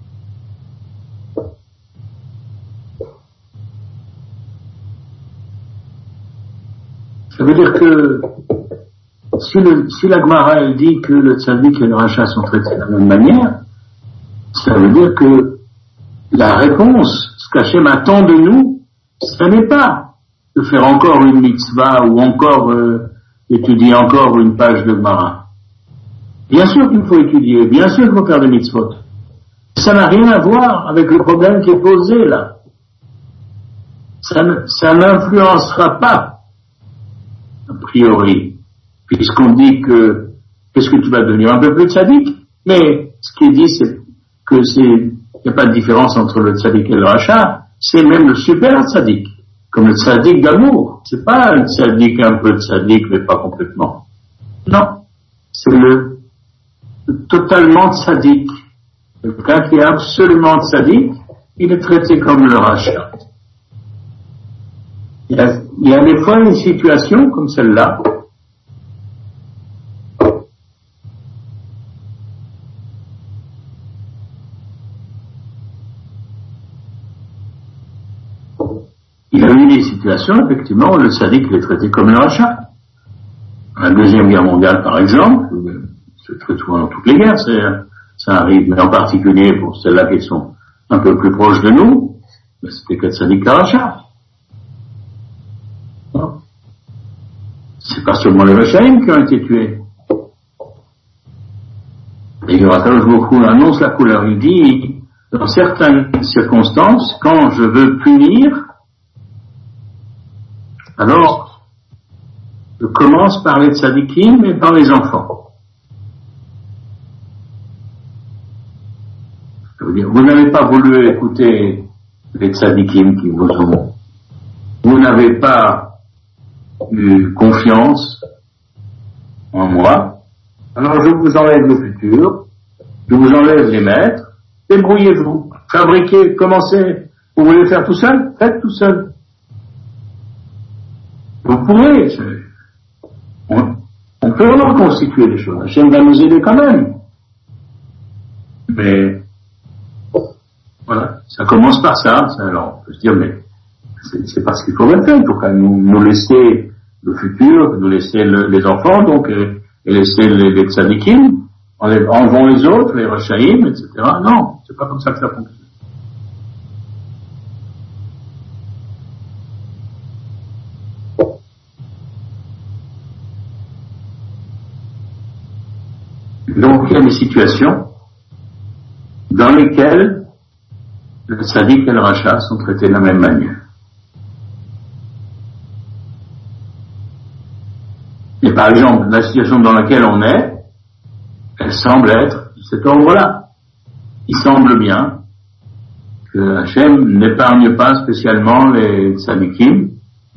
Ça veut dire que si, le, si la Gemara elle dit que le tzaddik et le rachat sont traités de la même manière, ça veut dire que la réponse, ce qu'Hachem attend de nous, ce n'est pas de faire encore une mitzvah ou encore euh, étudier encore une page de Gemara. Bien sûr qu'il faut étudier, bien sûr qu'il faut faire des mitzvot. Ça n'a rien à voir avec le problème qui est posé là. Ça, ça n'influencera pas, a priori, puisqu'on dit que qu'est-ce que tu vas devenir un peu plus tzaddik, mais ce qui est dit c'est que c'est il n'y a pas de différence entre le tzaddik et le rachat, c'est même le super tzaddik, comme le tzaddik d'amour. C'est pas le tzaddik un peu tzaddik, mais pas complètement. Non, c'est le totalement tzaddik. Quelqu'un qui est absolument tzaddik, il est traité comme le rachat. Il y a, il y a des fois une situation comme celle-là, il y a eu des situations, effectivement, où le tzaddik est traité comme le rachat. La Deuxième Guerre mondiale, par exemple, c'est très souvent dans toutes les guerres, c'est, ça arrive, mais en particulier pour celles-là qui sont un peu plus proches de nous, ben c'était que le tzaddik et le rachat. C'est pas seulement les Rechaïm qui ont été tués. Et le Akadosh Baruch Hu annonce la couleur. Il dit, dans certaines circonstances, quand je veux punir, alors, je commence par les tzadikim et par les enfants. Ça veut dire, vous n'avez pas voulu écouter les tzadikim qui vous ont. Vous n'avez pas eu confiance en moi. Alors je vous enlève le futur, je vous enlève les maîtres, débrouillez-vous, fabriquez, commencez. Vous voulez faire tout seul? Faites tout seul. Vous pourrez, on, on peut reconstituer les choses. Hachem va nous aider quand même. Mais, voilà, ça commence par ça. ça alors, on peut se dire, mais c'est, c'est pas ce qu'il faudrait faire. Il faut quand même nous, nous laisser le futur, nous laisser le, les enfants, donc, et, et laisser les, les tzadikim, enlevant les autres, les rechaïm, et cetera. Non, c'est pas comme ça que ça fonctionne. Donc, il y a des situations dans lesquelles le tzaddik et le rachat sont traités de la même manière. Et par exemple, la situation dans laquelle on est, elle semble être de cet ordre-là. Il semble bien que Hachem n'épargne pas spécialement les tzadikim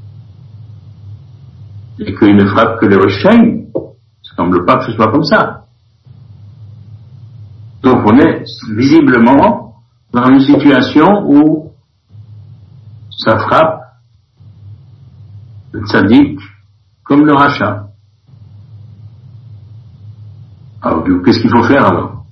et qu'il ne frappe que les rechaïm. Il ne semble pas que ce soit comme ça. Donc on est visiblement dans une situation où ça frappe le tzaddik comme le rachat. Alors qu'est-ce qu'il faut faire alors?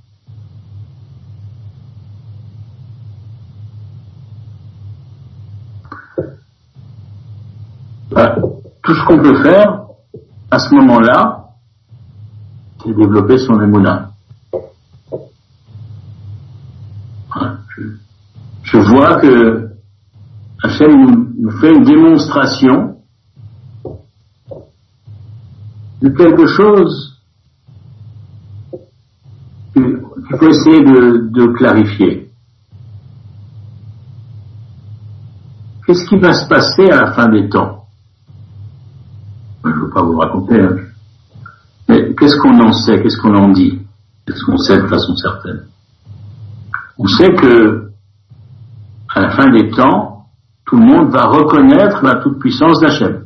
Ben, tout ce qu'on peut faire à ce moment-là, c'est développer son émouna. Je vois que Hachem nous fait une démonstration de quelque chose qu'il faut essayer de, de clarifier. Qu'est-ce qui va se passer à la fin des temps? Je ne veux pas vous le raconter, hein. Mais qu'est-ce qu'on en sait, qu'est-ce qu'on en dit, qu'est-ce qu'on sait de façon certaine? On sait que, à la fin des temps, tout le monde va reconnaître la toute-puissance d'Hachem.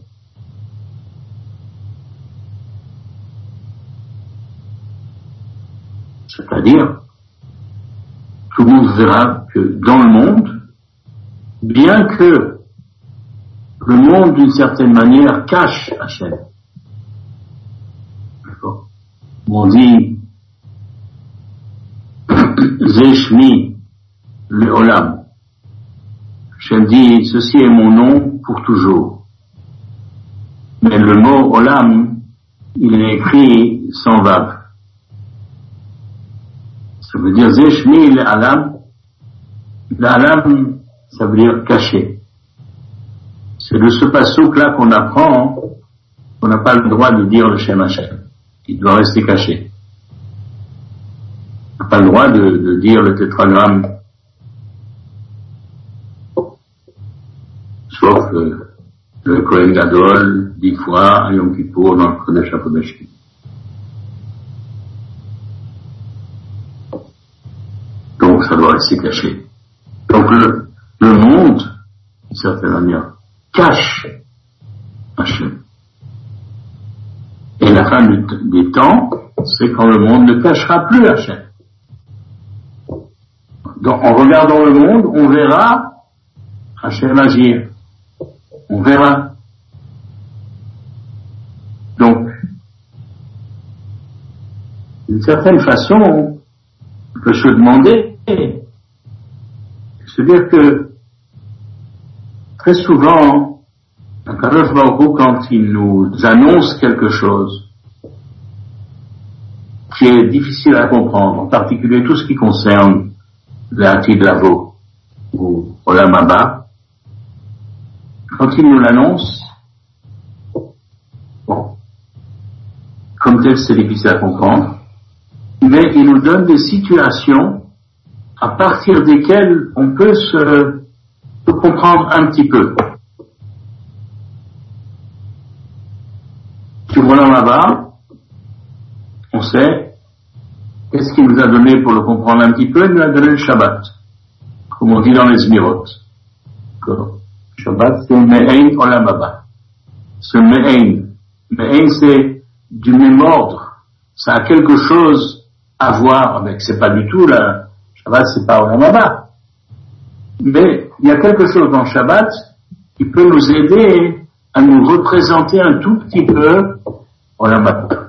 C'est-à-dire, tout le monde verra que dans le monde, bien que le monde, d'une certaine manière, cache Hachem. On dit Zeshmi le Olam. Hachem dit ceci est mon nom pour toujours. Mais le mot Olam, il est écrit sans vague. Ça veut dire Zeshmi le Alam. Le Alam, ça veut dire caché. C'est de ce passouk-là qu'on apprend qu'on n'a pas le droit de dire le Shem Hachem. Il doit rester caché. On n'a pas le droit de, de dire le tétragramme. Sauf le, le Kohen Gadol, dix fois, à Yom Kippour, dans le Kodesh HaKodashim. Donc ça doit rester caché. Donc le, le monde, d'une certaine manière, cache Hachem. Et la fin du, des temps, c'est quand le monde ne cachera plus Hachem. Donc en regardant le monde, on verra Hachem agir. On verra. Donc, d'une certaine façon, on peut se demander, se dire que très souvent, Akadosh Baruch Hu, quand il nous annonce quelque chose qui est difficile à comprendre, en particulier tout ce qui concerne l'Atid Lavo ou Olam Haba, quand il nous l'annonce, bon, comme tel c'est difficile à comprendre, mais il nous donne des situations à partir desquelles on peut se, se comprendre un petit peu. Sur Olam Haba, on sait, qu'est-ce qu'il nous a donné pour le comprendre un petit peu? Il nous a donné le Shabbat, comme on dit dans les Zmirot. Shabbat, c'est Me'ein Olam Haba. Ce Me'ein, Me'ein c'est du même ordre. Ça a quelque chose à voir avec, c'est pas du tout la, Shabbat c'est pas Olam Haba. Mais il y a quelque chose dans Shabbat qui peut nous aider à nous représenter un tout petit peu Olam Haba.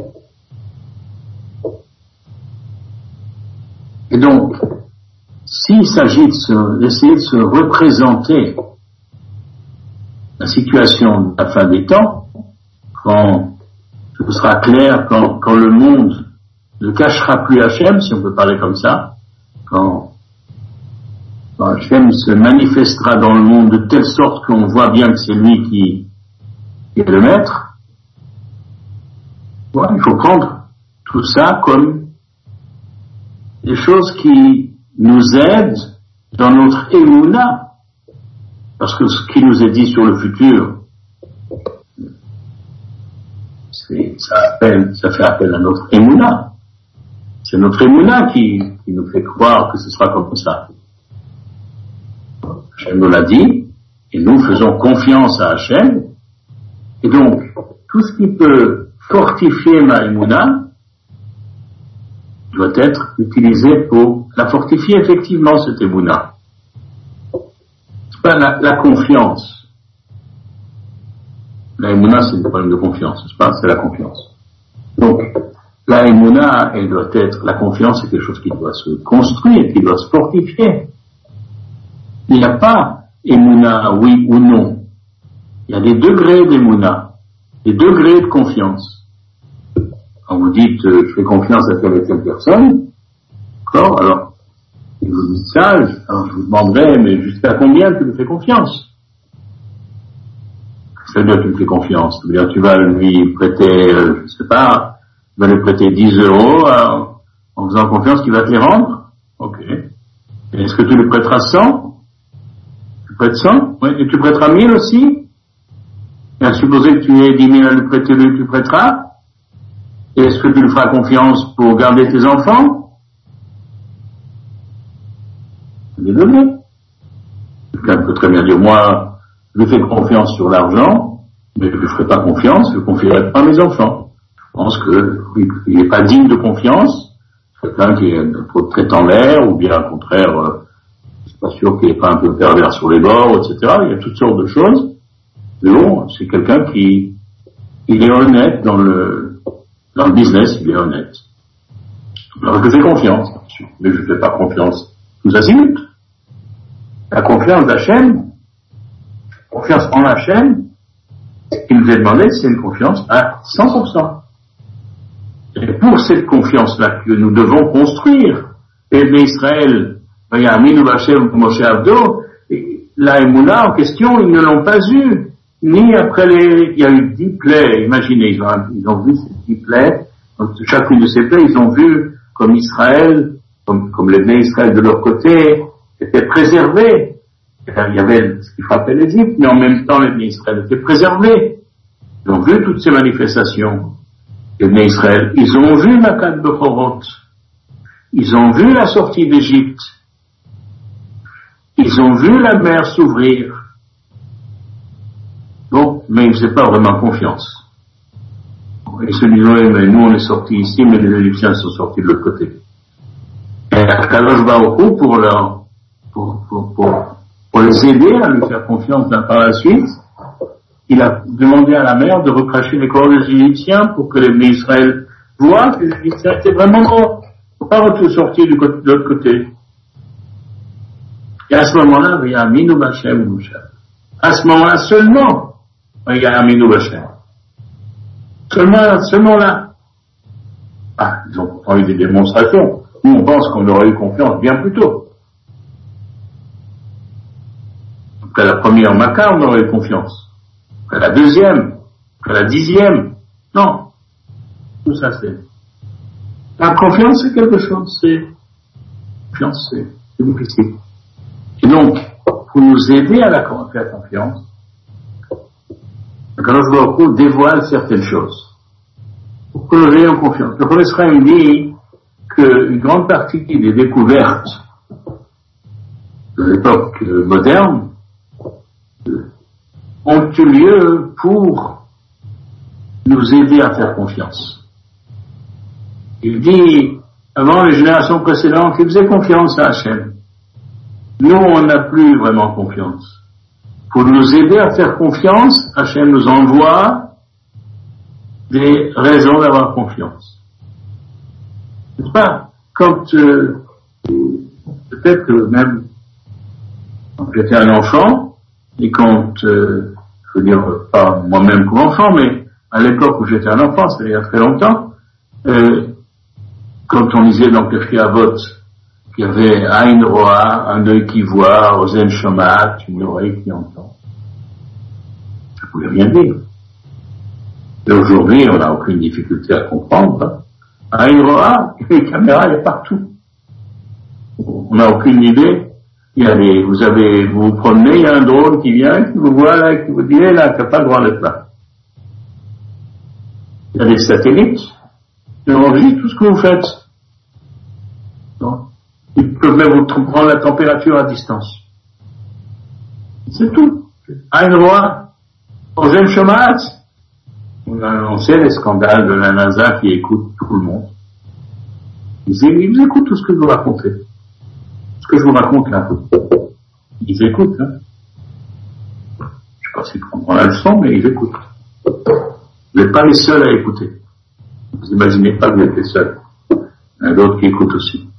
Et donc, s'il s'agit de se, d'essayer de se représenter la situation de la fin des temps, quand ce sera clair, quand, quand le monde ne cachera plus Hachem, si on peut parler comme ça, quand, quand Hachem se manifestera dans le monde de telle sorte qu'on voit bien que c'est lui qui, qui est le maître, bon, il faut prendre tout ça comme des choses qui nous aident dans notre émouna. Parce que ce qui nous est dit sur le futur, c'est, ça, appelle, ça fait appel à notre émouna. C'est notre émouna qui, qui nous fait croire que ce sera comme ça. Hachem nous l'a dit, et nous faisons confiance à Hachem. Et donc, tout ce qui peut fortifier ma émouna doit être utilisé pour la fortifier effectivement, cette émouna. La, la confiance. La émouna, c'est le problème de confiance, n'est-ce pas? C'est la confiance. Donc, la émouna, elle doit être, la confiance, c'est quelque chose qui doit se construire, qui doit se fortifier. Il n'y a pas émouna, oui ou non. Il y a des degrés d'émouna, des degrés de confiance. Quand vous dites, euh, je fais confiance à telle et telle personne, d'accord, alors, et vous dites ça, alors je vous demanderai, mais jusqu'à combien tu lui fais confiance? C'est-à-dire que tu lui fais confiance. C'est-à-dire tu vas lui prêter, euh, je sais pas, tu vas lui prêter dix euros euh, en faisant confiance qu'il va te les rendre? Ok. Et est-ce que tu lui prêteras cent? Tu prêtes cent? Oui. Et tu prêteras mille aussi? Et à supposer que tu aies dix mille à lui prêter, lui tu prêteras? Et est-ce que tu lui feras confiance pour garder tes enfants? Désolé. Quelqu'un peut très bien dire, moi, je lui fais confiance sur l'argent, mais je ne lui ferai pas confiance, je ne confierai pas mes enfants. Je pense qu'il n'est pas digne de confiance, quelqu'un qui est trop de tête en l'air, ou bien au contraire, euh, je ne suis pas sûr qu'il n'est pas un peu pervers sur les bords, et cetera. Il y a toutes sortes de choses. Mais bon, c'est quelqu'un qui il est honnête dans le, dans le business, il est honnête. Alors je fais confiance, mais je ne fais pas confiance tous azimuts. La confiance d'Hachem, confiance en Hachem, ce qu'il nous est demandé, c'est une confiance à cent pour cent. Et pour cette confiance-là que nous devons construire, et Israël, Yamin ou Hachem ou Moshe Abdo, la Emouna en question, ils ne l'ont pas eu. Ni après les, il y a eu dix plaies, imaginez, ils ont, ils ont vu ces dix plaies, donc chacune de ces plaies, ils ont vu comme Israël, comme, comme les nés Israël de leur côté, étaient préservés. Il y avait ce qui frappait l'Égypte, mais en même temps, les nés Israël étaient préservés. Ils ont vu toutes ces manifestations. Les nés Israël, ils ont vu Makat Bechorot. Ils ont vu la sortie d'Égypte. Ils ont vu la mer s'ouvrir. Bon, mais ils ne faisaient pas vraiment confiance. Ils se disaient, mais nous on est sortis ici, mais les Égyptiens sont sortis de l'autre côté. Et Akadosh Baruch Hu, pour leur, pour, pour, pour, pour les aider à lui faire confiance par la suite, il a demandé à la mer de recracher les corps des Égyptiens pour que les bénis Israël voient que les Égyptiens étaient vraiment morts. Ils ne sont pas sortis du côté, de l'autre côté. Et à ce moment-là, il y a Aminou Bachem ou Moucha. À ce moment-là seulement, il y a Aminou Bachem. Seulement, seulement là. Ah, ils ont pourtant eu des démonstrations. Nous, on pense qu'on aurait eu confiance bien plus tôt. Après la première Maca, on aurait eu confiance. Après la deuxième, après la dixième. Non. Tout ça, c'est... La confiance, c'est quelque chose. C'est... Confiance, c'est, c'est difficile. Et donc, pour nous aider à la faire confiance, le Kadosh Baruch Hu dévoile certaines choses. Pour que nous ayons confiance. Le professeur me dit qu'une grande partie des découvertes de l'époque moderne ont eu lieu pour nous aider à faire confiance. Il dit, avant les générations précédentes, ils faisaient confiance à Hachem. Nous, on n'a plus vraiment confiance. Pour nous aider à faire confiance, Hachem nous envoie des raisons d'avoir confiance. N'est-ce pas? Quand, euh, peut-être que même, quand j'étais un enfant, et quand, euh, je veux dire, pas moi-même comme enfant, mais à l'époque où j'étais un enfant, c'est il y a très longtemps, euh, quand on lisait dans Pirkei Avot, il y avait Aïn Roa, un œil qui voit, Ozen Shomat, une oreille qui entend. Ça ne voulait rien dire. Et aujourd'hui, on n'a aucune difficulté à comprendre. Aïn Roa, les caméras, il y a partout. On n'a aucune idée. Il y a les, vous avez, vous vous promenez, il y a un drone qui vient, qui vous voit là, qui vous dit, eh, là, tu n'as pas le droit d'être là. Il y a des satellites qui enregistrent tout ce que vous faites. Donc, ils peuvent même vous prendre la température à distance. C'est tout. Aïn Roa, Ozen Shomat. On sait les scandales de la NASA qui écoutent tout le monde. Ils, ils écoutent tout ce que je vous racontez. Ce que je vous raconte là. Ils écoutent, hein. Je ne sais pas s'ils prendront la leçon, mais ils écoutent. Vous n'êtes pas les seuls à écouter. Vous imaginez pas que vous êtes les seuls. Il y en a d'autres qui écoutent aussi.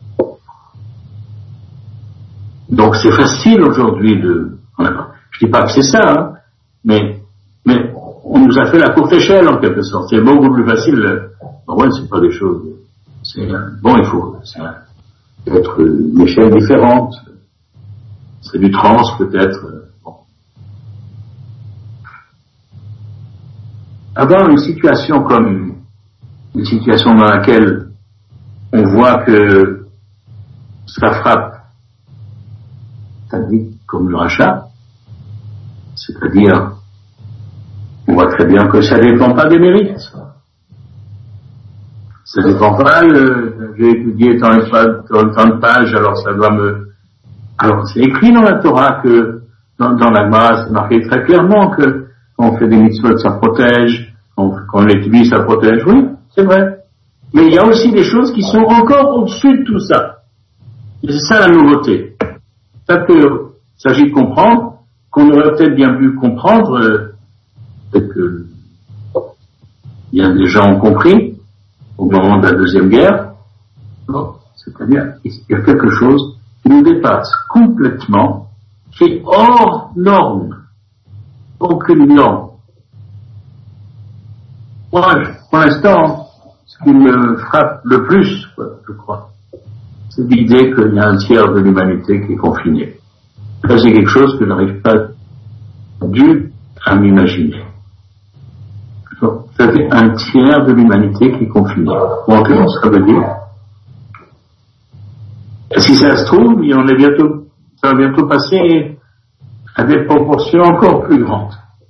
Donc c'est facile aujourd'hui de... Je dis pas que c'est ça, hein, mais, mais on nous a fait la courte échelle en quelque sorte. C'est beaucoup plus facile. Bon, ouais, c'est pas des choses... C'est, bon, il faut... C'est peut-être une échelle différente. C'est du trans peut-être. Bon. Avoir une situation comme une situation dans laquelle on voit que ça frappe, c'est-à-dire comme le rachat, c'est-à-dire on voit très bien que ça ne dépend pas des mérites. ça dépend pas, euh, j'ai étudié tant et tant de pages, alors ça doit me... Alors c'est écrit dans la Torah que, dans, dans la Gemara, c'est marqué très clairement que quand on fait des mitzvot, ça protège, quand, quand on l'étudie, ça protège, oui, c'est vrai. Mais il y a aussi des choses qui sont encore au-dessus de tout ça. Et c'est ça la nouveauté. Ça que, il s'agit de comprendre, qu'on aurait peut-être bien pu comprendre, euh, peut-être que il y a des gens ont compris, au moment de la Deuxième Guerre, bon, c'est-à-dire qu'il y a quelque chose qui nous dépasse complètement, qui est hors norme, aucune norme. Moi, pour l'instant, ce qui me frappe le plus, je crois, c'est l'idée qu'il y a un tiers de l'humanité qui est confiné. Ça, c'est quelque chose que je n'arrive pas du à m'imaginer. Ça fait un tiers de l'humanité qui est confinée. Bon, qu'est-ce que ça veut dire? Et si ça se trouve, on est bientôt, ça va bientôt passer à des proportions encore plus grandes.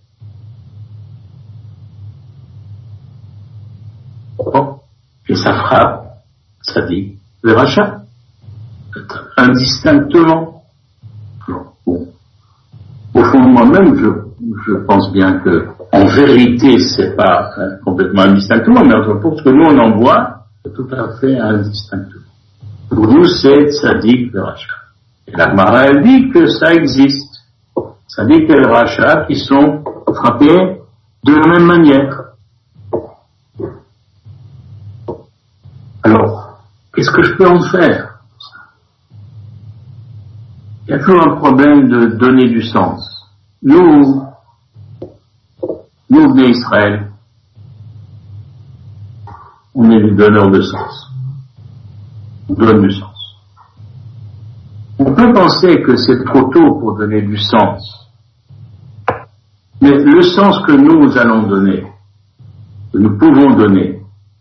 Bon. Et ça frappe, ça dit, le rachat. Indistinctement. Bon. Au fond de moi-même, je, je pense bien que, en vérité, c'est pas hein, complètement indistinctement, mais pour ce que nous on en voit, c'est tout à fait indistinctement. Pour nous, c'est tzaddik le rachat. Et la Gemara, elle dit que ça existe. Tzaddik et le rachat qui sont frappés de la même manière. Alors, qu'est-ce que je peux en faire? Il y a toujours un problème de donner du sens. Nous, nous, venez Israël, on est des donneurs de sens. On donne du sens. On peut penser que c'est trop tôt pour donner du sens. Mais le sens que nous allons donner, que nous pouvons donner,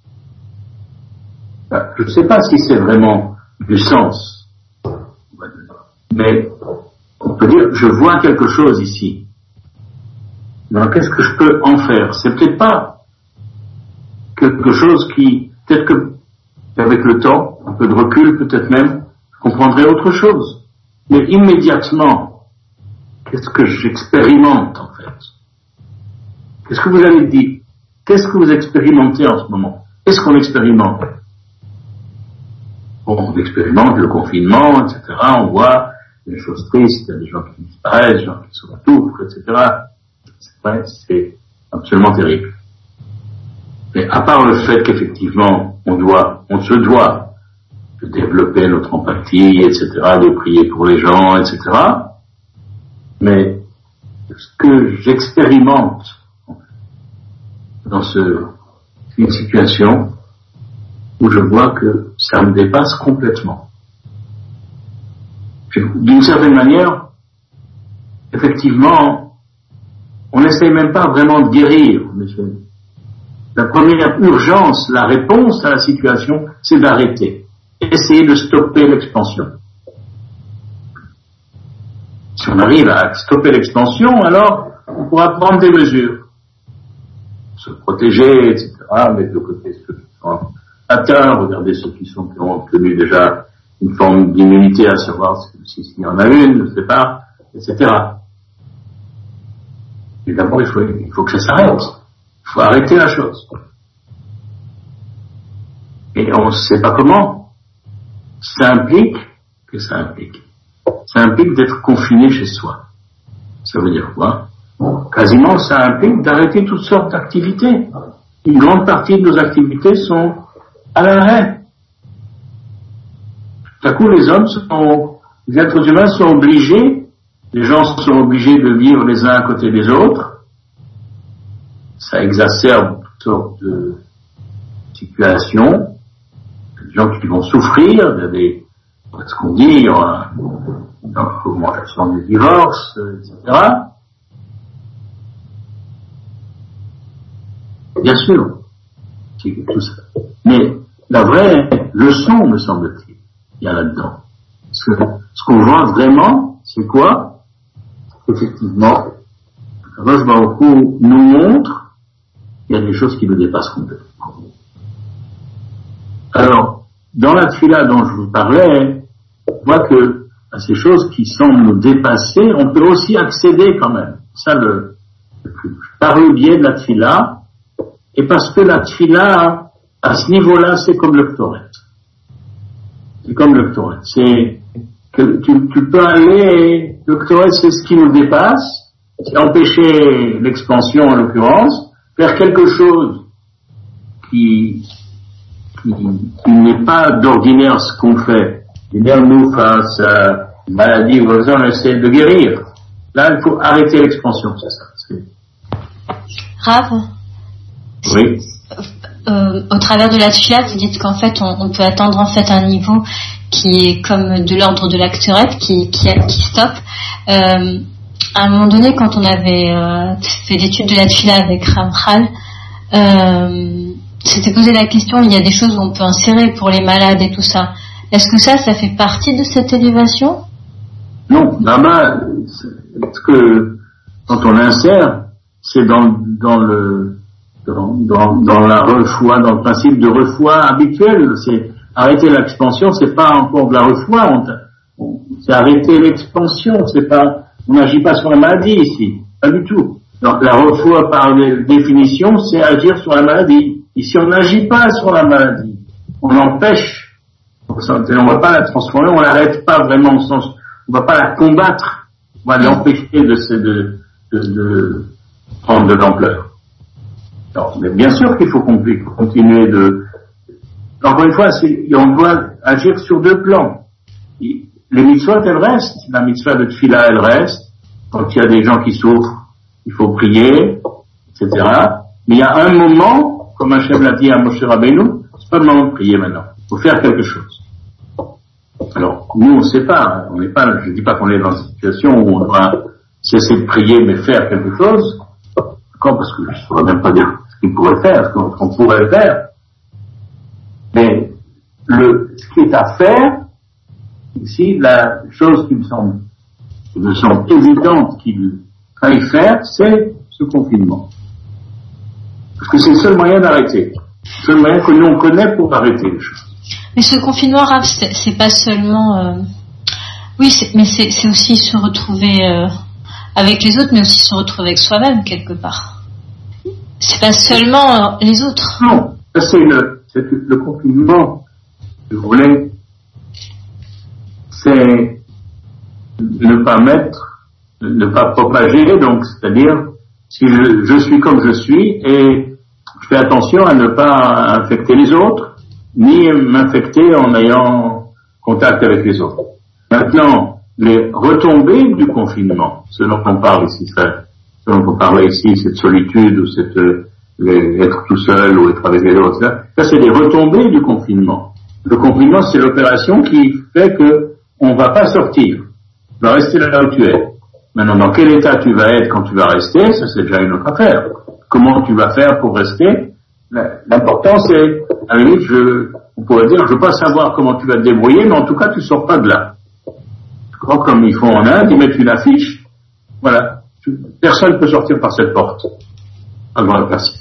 je ne sais pas si c'est vraiment du sens. Mais on peut dire, je vois quelque chose ici. Alors qu'est-ce que je peux en faire? C'est peut-être pas quelque chose qui, peut-être que, avec le temps, un peu de recul peut-être même, je comprendrai autre chose. Mais immédiatement, qu'est-ce que j'expérimente en fait? Qu'est-ce que vous avez dit? Qu'est-ce que vous expérimentez en ce moment? Qu'est-ce qu'on expérimente? Bon, on expérimente le confinement, et cetera. On voit des choses tristes, il y a des gens qui disparaissent, des gens qui se retrouvent, et cetera. C'est vrai, c'est absolument terrible. Mais à part le fait qu'effectivement, on doit, on se doit de développer notre empathie, et cetera, de prier pour les gens, et cetera. Mais ce que j'expérimente dans ce, une situation où je vois que ça me dépasse complètement. D'une certaine manière, effectivement, on n'essaye même pas vraiment de guérir. La première urgence, la réponse à la situation, c'est d'arrêter. Essayer de stopper l'expansion. Si on arrive à stopper l'expansion, alors on pourra prendre des mesures. Se protéger, et cetera, mettre de côté ceux qui sont atteints, regarder ceux qui, sont, qui ont obtenu déjà une forme d'immunité, à savoir s'il si, si y en a une, je ne sais pas, et cetera. Et d'abord, il faut, il faut que ça s'arrête. Il faut arrêter la chose. Et on ne sait pas comment. Ça implique, que ça implique. Ça implique d'être confiné chez soi. Ça veut dire quoi? Quasiment, ça implique d'arrêter toutes sortes d'activités. Une grande partie de nos activités sont à l'arrêt. Tout à coup, les hommes sont, les êtres humains sont obligés, les gens sont obligés de vivre les uns à côté des autres. Ça exacerbe toutes sortes de situations. Des gens qui vont souffrir, il y a des, ce qu'on dit, il y aura une augmentation des divorces, et cetera. Bien sûr, c'est tout ça. Mais la vraie leçon, me semble-t-il, il y a là-dedans. Ce, ce qu'on voit vraiment, c'est quoi? Effectivement, Rosh Baruch Hu nous montre qu'il y a des choses qui nous dépassent complètement. Alors, dans la tfila dont je vous parlais, on voit que à ces choses qui semblent nous dépasser, on peut aussi accéder quand même. Ça, le, par le biais de la tfila, et parce que la tfila, à ce niveau-là, c'est comme le Ktoret. C'est comme le Ktoret. C'est que tu, tu peux aller, le Ktoret, c'est ce qui nous dépasse, c'est empêcher l'expansion en l'occurrence, faire quelque chose qui, qui, qui n'est pas d'ordinaire ce qu'on fait. C'est-à-dire, nous, face à une maladie, on essaie de guérir. Là, il faut arrêter l'expansion, c'est ça. C'est... Rav, oui. Euh, au travers de la tfila, vous dites qu'en fait, on, on peut atteindre en fait un niveau qui est comme de l'ordre de l'actorette, qui, qui, qui stoppe. Euh, à un moment donné, quand on avait euh, fait l'étude de la tfila avec Ramchal, euh, s'était posé la question, il y a des choses où on peut insérer pour les malades et tout ça. Est-ce que ça, ça fait partie de cette élévation? Non, là-bas, ce que, quand on insère, c'est dans, dans le, dans, dans, dans la refoua, dans le principe de refoua habituel. C'est arrêter l'expansion, c'est pas encore de la refoua, on, on, c'est arrêter l'expansion, c'est pas, on n'agit pas sur la maladie ici, pas du tout. Donc, la refoua, par définition, c'est agir sur la maladie. Ici, on n'agit pas sur la maladie. On l'empêche. On ne va pas la transformer, on l'arrête pas vraiment au sens, on va pas la combattre, on va l'empêcher de, de, de, de prendre de l'ampleur. Alors, mais bien sûr qu'il faut continuer de, encore une fois, c'est, on doit agir sur deux plans. Les mitzvot, elles restent, la mitzvah de tfila, elle reste, quand il y a des gens qui souffrent, il faut prier, et cetera. Mais il y a un moment, comme Hachem l'a dit à Moshe Rabbeinu, c'est pas le moment de prier maintenant. Il faut faire quelque chose. Alors, nous, on ne sait pas, on n'est pas, je ne dis pas qu'on est dans une situation où on doit cesser de prier, mais faire quelque chose. D'accord? Parce que je ne saurais même pas dire ce qu'il pourrait faire, ce qu'on, qu'on pourrait faire. Mais, le, ce qui est à faire, ici, la chose qui me semble, qui me semble évidente qu'il faille faire, c'est ce confinement. Parce que c'est le seul moyen d'arrêter. Le seul moyen que nous on connaît pour arrêter les choses. Mais ce confinement, Rav, c'est, c'est pas seulement... Euh... Oui, c'est, mais c'est, c'est aussi se retrouver euh, avec les autres, mais aussi se retrouver avec soi-même, quelque part. C'est pas seulement euh, les autres. Non, ça c'est, le, c'est le confinement, si vous voulez, c'est ne pas mettre, ne pas propager, donc, c'est-à-dire, si je, je suis comme je suis, et je fais attention à ne pas infecter les autres, ni m'infecter en ayant contact avec les autres. Maintenant, les retombées du confinement, ce dont on parle ici, ce dont on parle ici, cette solitude, ou cette, les, être tout seul, ou être avec les autres, ça, ça c'est les retombées du confinement. Le confinement, c'est l'opération qui fait que on va pas sortir. Tu vas rester là où tu es. Maintenant, dans quel état tu vas être quand tu vas rester, ça c'est déjà une autre affaire. Comment tu vas faire pour rester? L'important c'est, à la limite, je, on pourrait dire, je veux pas savoir comment tu vas te débrouiller, mais en tout cas, tu sors pas de là. Comme ils font en Inde, ils mettent une affiche, voilà. Tu, personne ne peut sortir par cette porte. Avant la place.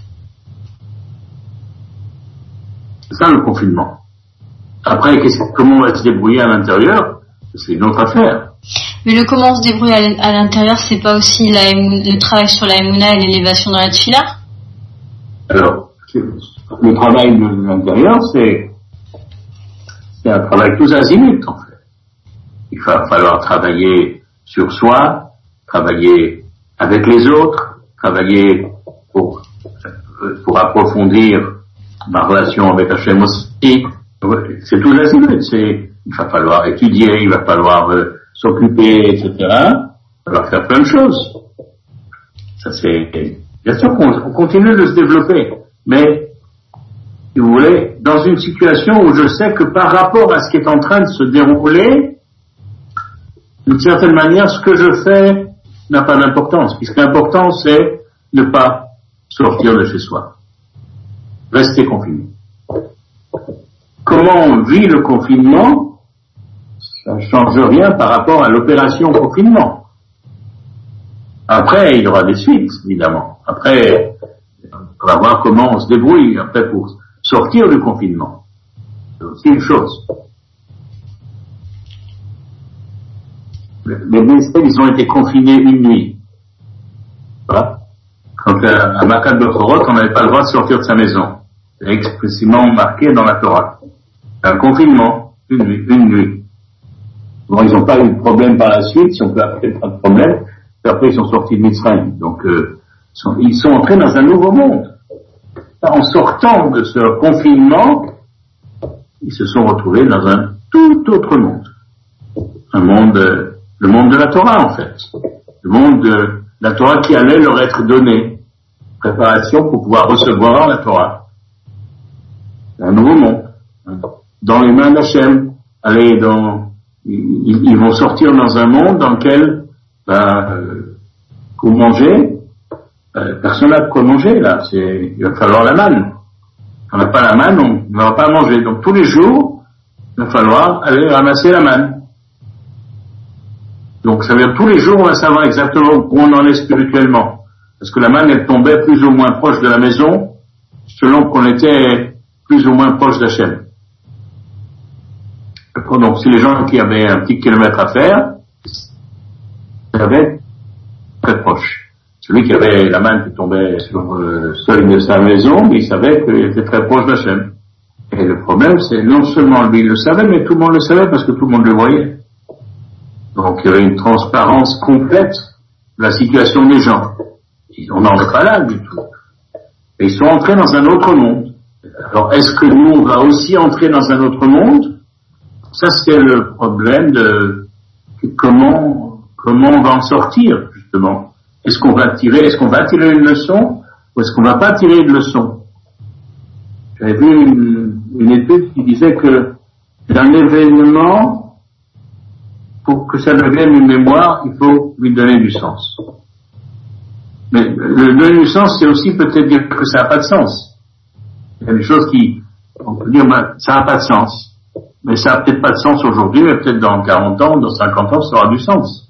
C'est ça le confinement. Après, comment on va se débrouiller à l'intérieur, c'est une autre affaire. Mais le comment on se débrouille à l'intérieur, c'est pas aussi la, le travail sur la émouna et l'élévation dans la tfila? Alors, le travail de l'intérieur, c'est, c'est un travail tous azimuts, en fait. Il va falloir travailler sur soi, travailler avec les autres, travailler pour, pour approfondir ma relation avec Hachem aussi. C'est tous azimuts. C'est, il va falloir étudier, il va falloir euh, s'occuper, et cetera. Il va falloir faire plein de choses. Ça c'est, bien sûr qu'on continue de se développer. Mais, si vous voulez, dans une situation où je sais que par rapport à ce qui est en train de se dérouler, d'une certaine manière, ce que je fais n'a pas d'importance. Puisque l'important, c'est ne pas sortir de chez soi. Rester confiné. Comment on vit le confinement, ça ne change rien par rapport à l'opération confinement. Après, il y aura des suites, évidemment. Après, on va voir comment on se débrouille après pour sortir du confinement. aussi une chose. Les Bénisraël, ils ont été confinés une nuit. Voilà. Quand à, à Makat Bechorot, on n'avait pas le droit de sortir de sa maison. C'est expressément marqué dans la Torah. Un confinement, une nuit, une nuit. Bon, ils n'ont pas eu de problème par la suite, si on peut appeler pas de problème. Et après, ils sont sortis de Mitzrayim. Donc, euh, sont, ils sont entrés dans un nouveau monde. En sortant de ce confinement, ils se sont retrouvés dans un tout autre monde. Un monde, euh, le monde de la Torah, en fait. Le monde de la Torah qui allait leur être donné. Préparation pour pouvoir recevoir la Torah. Un nouveau monde. Dans les mains d'Hachem. Allez, dans, ils, ils vont sortir dans un monde dans lequel, ben, euh, pour manger, euh, personne n'a de quoi manger, là. C'est, il va falloir la manne. Quand on n'a pas la manne, on ne va pas manger. Donc, tous les jours, il va falloir aller ramasser la manne. Donc, ça veut dire tous les jours, on va savoir exactement où on en est spirituellement. Parce que la manne, elle tombait plus ou moins proche de la maison, selon qu'on était plus ou moins proche d'Hachem. Donc, si les gens qui avaient un petit kilomètre à faire, ils avaient très proche. Celui qui avait la manne qui tombait sur le seuil de sa maison, il savait qu'il était très proche d'Hachem. Et le problème, c'est non seulement lui il le savait, mais tout le monde le savait parce que tout le monde le voyait. Donc, il y avait une transparence complète de la situation des gens. On n'en est pas là du tout. Et ils sont entrés dans un autre monde. Alors, est-ce que nous, on va aussi entrer dans un autre monde? Ça, c'est le problème de comment, comment on va en sortir, justement. Est-ce qu'on va tirer, est-ce qu'on va tirer une leçon, ou est-ce qu'on va pas tirer une leçon? J'avais vu une, une étude qui disait que d'un événement, pour que ça devienne une mémoire, il faut lui donner du sens. Mais le donner du sens, c'est aussi peut-être dire que ça n'a pas de sens. Il y a des choses qui, on peut dire, ben, ça n'a pas de sens. Mais ça n'a peut-être pas de sens aujourd'hui, mais peut-être dans quarante ans, dans cinquante ans, ça aura du sens.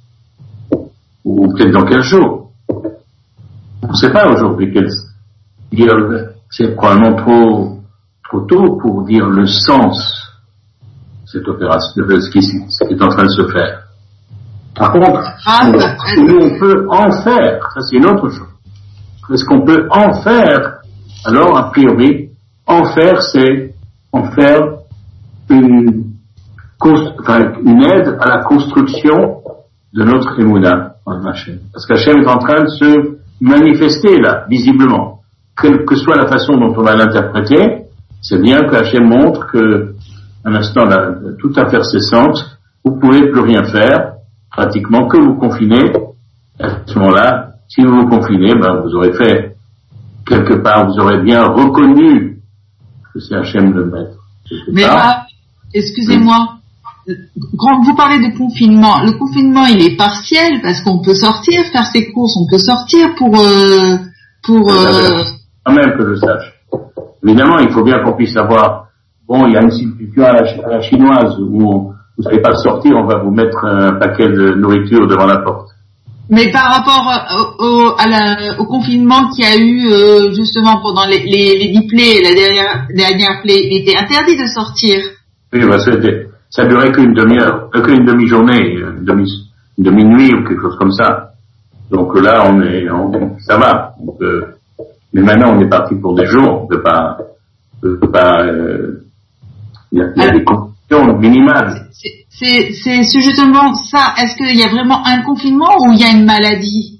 Ou peut-être dans quinze jours. On ne sait pas aujourd'hui quel, dire, c'est probablement trop, trop tôt pour dire le sens de cette opération, de ce qui, ce qui est en train de se faire. Par contre, nous, on peut en faire, ça c'est une autre chose. Est-ce qu'on peut en faire? Alors, a priori, en faire, c'est en faire une, enfin, une aide à la construction de notre émouna en Hachem. Parce qu'Hachem est en train de se manifester là, visiblement. Quelle que soit la façon dont on va l'interpréter, c'est bien que Hachem montre que, un instant là, toute affaire cessante, vous pouvez plus rien faire, pratiquement que vous confinez. À ce moment-là, si vous vous confinez, ben, vous aurez fait, quelque part, vous aurez bien reconnu que c'est Hachem le maître. Mais là, excusez-moi, quand vous parlez de confinement, le confinement il est partiel parce qu'on peut sortir, faire ses courses, on peut sortir pour euh, pour. Euh... Quand même que je sache. Évidemment, il faut bien qu'on puisse savoir. Bon, il y a une situation à la, à la chinoise où on, vous savez pas sortir, on va vous mettre un paquet de nourriture devant la porte. Mais par rapport au, au, à la, au confinement qu'il y a eu euh, justement pendant les, les, les dix plaies, la dernière, dernière plaie, il était interdit de sortir. Oui, bah, ça, ça durait qu'une demi-heure, euh, qu'une demi-journée, une, demi, une demi-nuit ou quelque chose comme ça. Donc là, on est, on, ça va. On peut, mais maintenant, on est parti pour des jours. On peut pas, on peut pas. Euh, il y a, il y a des conditions minimales. C'est, c'est, c'est justement ça. Est-ce qu'il y a vraiment un confinement ou il y a une maladie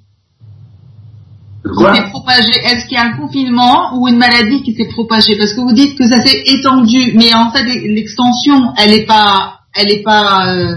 qui s'est propagée? Est-ce qu'il y a un confinement ou une maladie qui s'est propagée? Parce que vous dites que ça s'est étendu, mais en fait l'extension, elle est pas, elle est pas. Euh,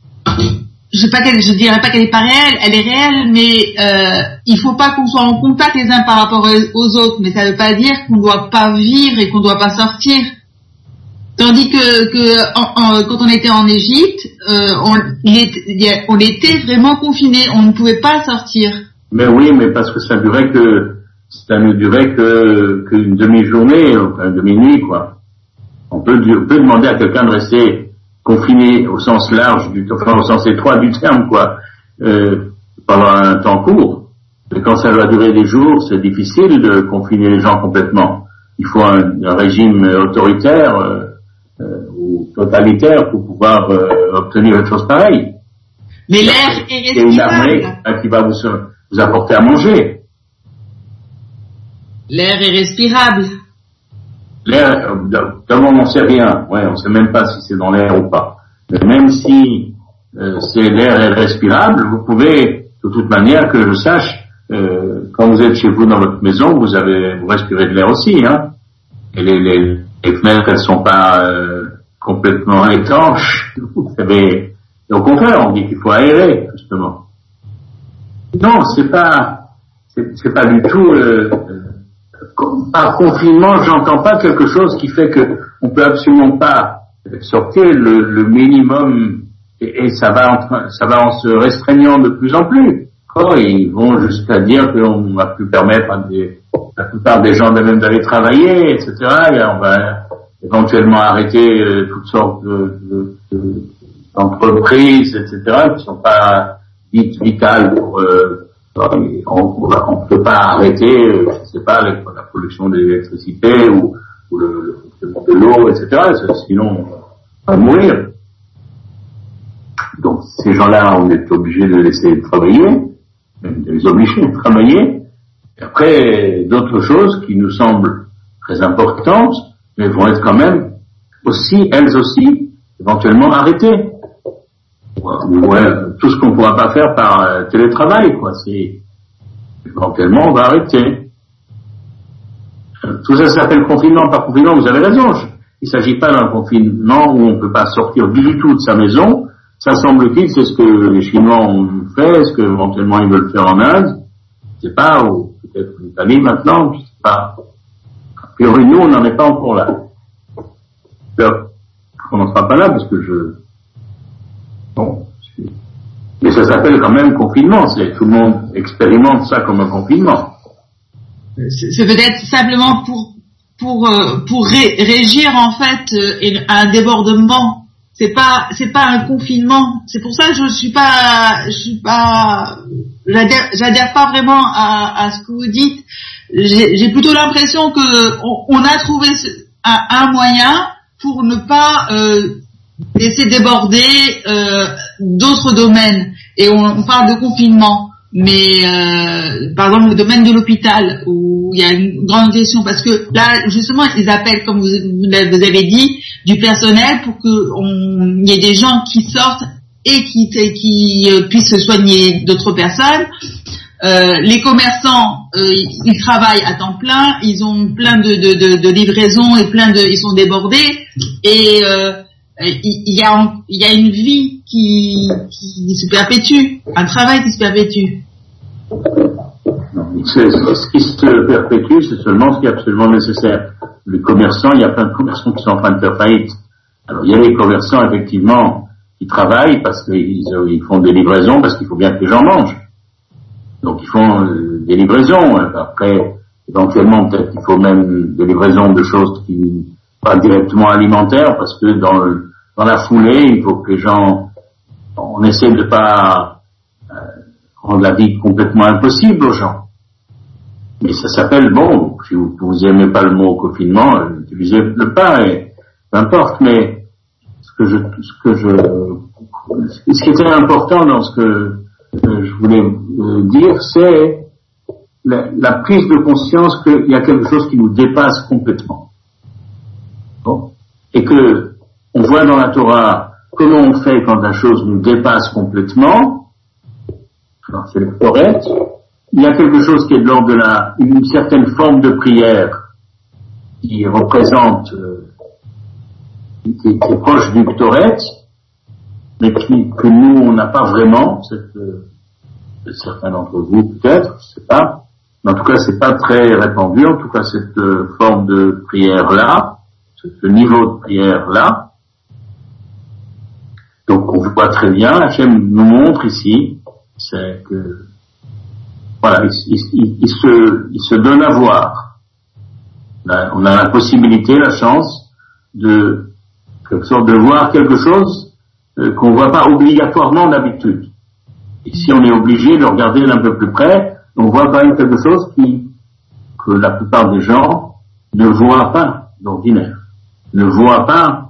je sais pas qu'elle, je dirais pas qu'elle est pas réelle. Elle est réelle, mais euh, il faut pas qu'on soit en contact les uns par rapport aux autres. Mais ça veut pas dire qu'on doit pas vivre et qu'on doit pas sortir. Tandis que, que en, en, quand on était en Égypte, euh, on, il était, on était vraiment confinés, on ne pouvait pas sortir. Mais oui, mais parce que ça durait que ça ne durait que qu'une demi-journée, une demi-nuit, quoi. On peut, on peut demander à quelqu'un de rester confiné au sens large, du, enfin au sens étroit du terme, quoi, euh, pendant un temps court. Mais quand ça va durer des jours, c'est difficile de confiner les gens complètement. Il faut un, un régime autoritaire. Euh, Euh, totalitaire pour pouvoir euh, obtenir une chose pareille. Mais l'air est respirable. Il y a une armée qui va vous, vous apporter à manger. L'air est respirable. L'air, d'abord on n'en sait rien. Ouais, on ne sait même pas si c'est dans l'air ou pas. Mais même si euh, c'est l'air est respirable, vous pouvez, de toute manière, que je sache, euh, quand vous êtes chez vous dans votre maison, vous avez, vous respirez de l'air aussi, hein. Et les, les, les fenêtres, elles sont pas euh, complètement étanches. Vous savez, au contraire, on dit qu'il faut aérer, justement. Non, c'est pas, c'est, c'est pas du tout. Euh, par confinement, j'entends pas quelque chose qui fait que on peut absolument pas sortir le, le minimum, et, et ça va, en, ça va en se restreignant de plus en plus. Oh, ils vont jusqu'à dire qu'on ne va plus permettre à des, la plupart des gens même d'aller travailler, et cetera. Et on va éventuellement arrêter euh, toutes sortes de, de, de, d'entreprises, et cetera, qui ne sont pas dites vitales pour. Euh, on ne peut pas arrêter, euh, je ne sais pas, la, la production d'électricité ou, ou le, le fonctionnement de l'eau, et cetera. Sinon, on va mourir. Donc, ces gens-là, on est obligé de les laisser travailler, de les obliger à travailler. Et après, d'autres choses qui nous semblent très importantes, mais vont être quand même aussi, elles aussi, éventuellement arrêtées. Ouais, tout ce qu'on ne pourra pas faire par euh, télétravail, quoi. C'est éventuellement on va arrêter. Tout ça s'appelle confinement par confinement. Vous avez raison. Je, il ne s'agit pas d'un confinement où on ne peut pas sortir du tout de sa maison. Ça semble-t-il, c'est ce que les Chinois ont fait, ce que éventuellement ils veulent faire en Inde. Je ne sais pas, ou peut-être en Italie maintenant. Je ne sais pas. A priori, nous, on n'en est pas encore là. Alors, on n'en sera pas là parce que je. Bon, mais ça s'appelle quand même confinement. C'est, tout le monde expérimente ça comme un confinement. C'est, c'est peut-être simplement pour pour euh, pour ré, régir en fait euh, un débordement. C'est pas c'est pas un confinement. C'est pour ça que je suis pas je suis pas j'adhère j'adhère pas vraiment à, à ce que vous dites. J'ai, j'ai plutôt l'impression que on, on a trouvé ce, un, un moyen pour ne pas euh, laisser déborder euh, d'autres domaines. Et on, on parle de confinement, mais euh, par exemple le domaine de l'hôpital où il y a une grande question, parce que là justement ils appellent, comme vous, vous avez dit, du personnel pour que on, il y ait des gens qui sortent et qui, qui euh, puissent soigner d'autres personnes. Euh, les commerçants, euh, ils travaillent à temps plein, ils ont plein de, de, de, de livraisons et plein de, ils sont débordés et euh, il y a il y a une vie qui, qui se perpétue, un travail qui se perpétue. C'est, c'est, ce qui se perpétue, c'est seulement ce qui est absolument nécessaire. Les commerçants, il y a plein de commerçants qui sont en train de faire faillite. Alors il y a les commerçants effectivement qui travaillent parce qu'ils ils font des livraisons, parce qu'il faut bien que les gens mangent. Donc ils font euh, des livraisons. Après, éventuellement peut-être qu'il faut même des livraisons de choses qui pas directement alimentaires, parce que dans le, dans la foulée, il faut que les gens, on essaie de pas euh, rendre la vie complètement impossible aux gens. Mais ça s'appelle, bon, si vous, vous aimez pas le mot confinement, utilisez le pas, et peu importe, mais ce que je, ce que je, ce qui était important dans ce que euh, je voulais euh, dire, c'est la, la prise de conscience qu'il y a quelque chose qui nous dépasse complètement. Bon. Et que on voit dans la Torah comment on fait quand la chose nous dépasse complètement. Alors c'est le Torah. Il y a quelque chose qui est de l'ordre de la, une certaine forme de prière qui représente, euh, qui, qui est proche du Torah, mais qui, que nous on n'a pas vraiment. Cette, euh, certains d'entre vous peut-être, je sais pas. Mais en tout cas c'est pas très répandu. En tout cas cette euh, forme de prière là. Ce niveau de prière-là. Donc on voit très bien, Hachem nous montre ici, c'est que, voilà, il, il, il, se, il se donne à voir. Là, on a la possibilité, la chance de, quelque sorte, de voir quelque chose euh, qu'on ne voit pas obligatoirement d'habitude. Ici on est obligé de regarder d'un peu plus près, on voit quand même quelque chose qui, que la plupart des gens ne voient pas d'ordinaire. Ne voit pas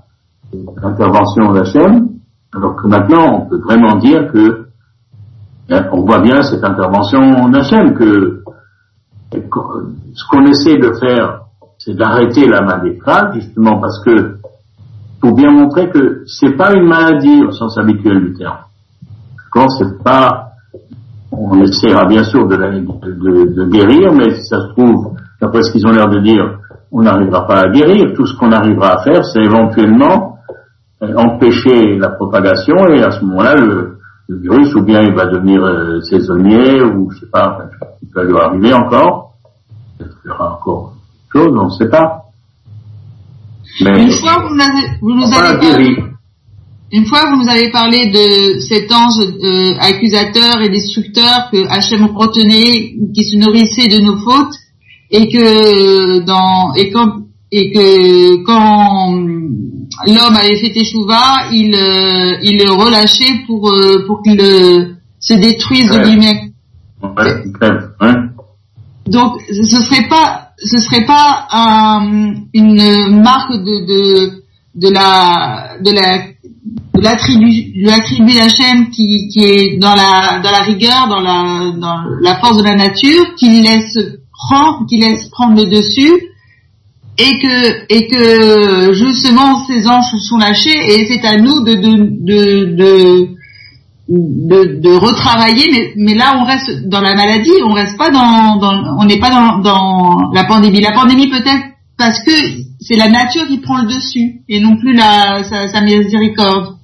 l'intervention d'Hachem, alors que maintenant on peut vraiment dire que on voit bien cette intervention d'Hachem, que ce qu'on essaie de faire, c'est d'arrêter la main des crânes, justement parce que, pour bien montrer que c'est pas une maladie au sens habituel du terme. Quand c'est pas, on essaiera bien sûr de, la, de, de, de guérir, mais si ça se trouve, d'après ce qu'ils ont l'air de dire, on n'arrivera pas à guérir. Tout ce qu'on arrivera à faire, c'est éventuellement euh, empêcher la propagation, et à ce moment-là, le, le virus, ou bien il va devenir euh, saisonnier, ou je sais pas, enfin, il peut lui arriver encore. Peut-être qu'il y aura encore quelque chose, on ne sait pas. Mais une fois, vous, avez, vous nous avez parlé, une fois, vous nous avez parlé de cet ange euh, accusateur et destructeur que Hachem retenait, qui se nourrissait de nos fautes, et que dans et quand et que quand l'homme avait fait Teshuvah, il euh, il le relâchait pour euh, pour qu'il euh, se détruise de lui-même. Ouais, ouais. Donc, ce serait pas, ce serait pas un, une marque de, de, de la, de la, de l'attribut, de l'attribut d'Hachem qui, qui est dans la, dans la rigueur, dans la, dans la force de la nature, qui laisse prendre, qui laisse prendre le dessus, et que, et que, justement, ces anges sont lâchés, et c'est à nous de, de, de, de De, de retravailler, mais, mais là on reste dans la maladie, on reste pas dans, dans on n'est pas dans, dans la pandémie. La pandémie peut-être parce que c'est la nature qui prend le dessus et non plus la sa, sa miséricorde.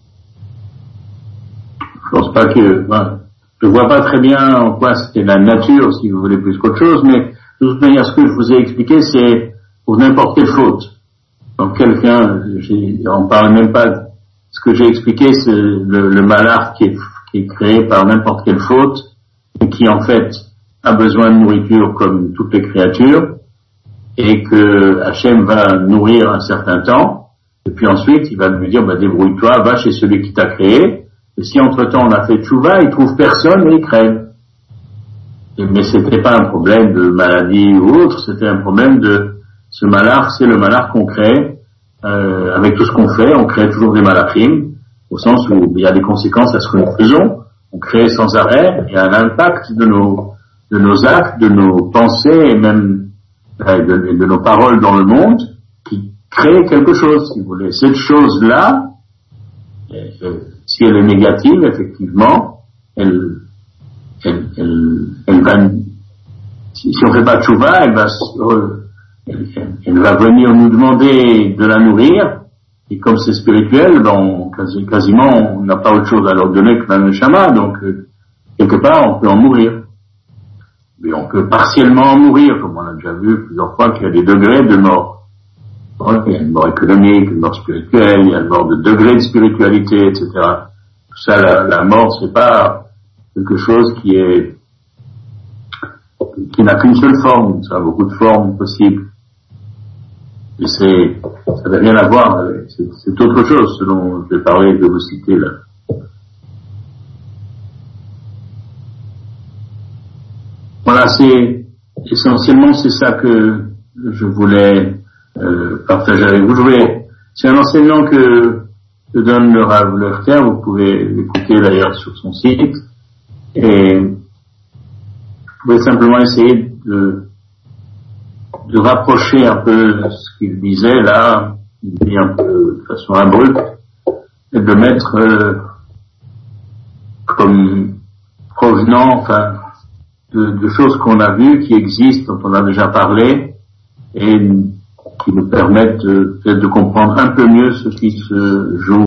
Je pense pas que, ben, je vois pas très bien en quoi c'était la nature, si vous voulez plus qu'autre chose, mais de toute manière, ce que je vous ai expliqué, c'est pour n'importe quelle faute. Donc quelqu'un, on parle même pas de ce que j'ai expliqué, c'est le, le malheur qui est, qui est créé par n'importe quelle faute et qui en fait a besoin de nourriture comme toutes les créatures et que Hachem va nourrir un certain temps et puis ensuite il va lui dire bah, débrouille-toi, va chez celui qui t'a créé et si entre-temps on a fait tchouva, il trouve personne et il crève. Et, mais c'était pas un problème de maladie ou autre, c'était un problème de ce malheur, c'est le malheur qu'on crée. Euh, avec tout ce qu'on fait, on crée toujours des malachim, au sens où il y a des conséquences à ce que nous faisons. On crée sans arrêt, il y a un impact de nos, de nos actes, de nos pensées et même euh, de, de nos paroles dans le monde qui crée quelque chose, si vous voulez. Cette chose-là, euh, si elle est négative, effectivement, elle, elle, elle, elle va, si, si on fait pas tchouva, elle va euh, Elle, elle va venir nous demander de la nourrir, et comme c'est spirituel, ben, quasi, quasiment, on n'a pas autre chose à leur donner que la neshama, donc, euh, quelque part, on peut en mourir. Mais on peut partiellement en mourir, comme on a déjà vu plusieurs fois qu'il y a des degrés de mort. Ouais, il y a une mort économique, une mort spirituelle, il y a une mort de degré de spiritualité, et cetera. Tout ça, la, la mort, c'est pas quelque chose qui est, qui n'a qu'une seule forme, ça a beaucoup de formes possibles. Et c'est, ça n'a rien à voir, c'est, c'est autre chose, selon, je vais parler, je vais vous citer là. Voilà, c'est, essentiellement, c'est ça que je voulais, euh, partager avec vous. Je voulais, c'est un enseignement que, que donne le Rav Lerter, vous pouvez l'écouter d'ailleurs sur son site, et je pouvais simplement essayer de, de rapprocher un peu ce qu'il disait là, il dit un peu de façon abrupte, et de mettre euh, comme provenant, enfin, de, de choses qu'on a vues, qui existent, dont on a déjà parlé, et qui nous permettent de, peut-être de comprendre un peu mieux ce qui se joue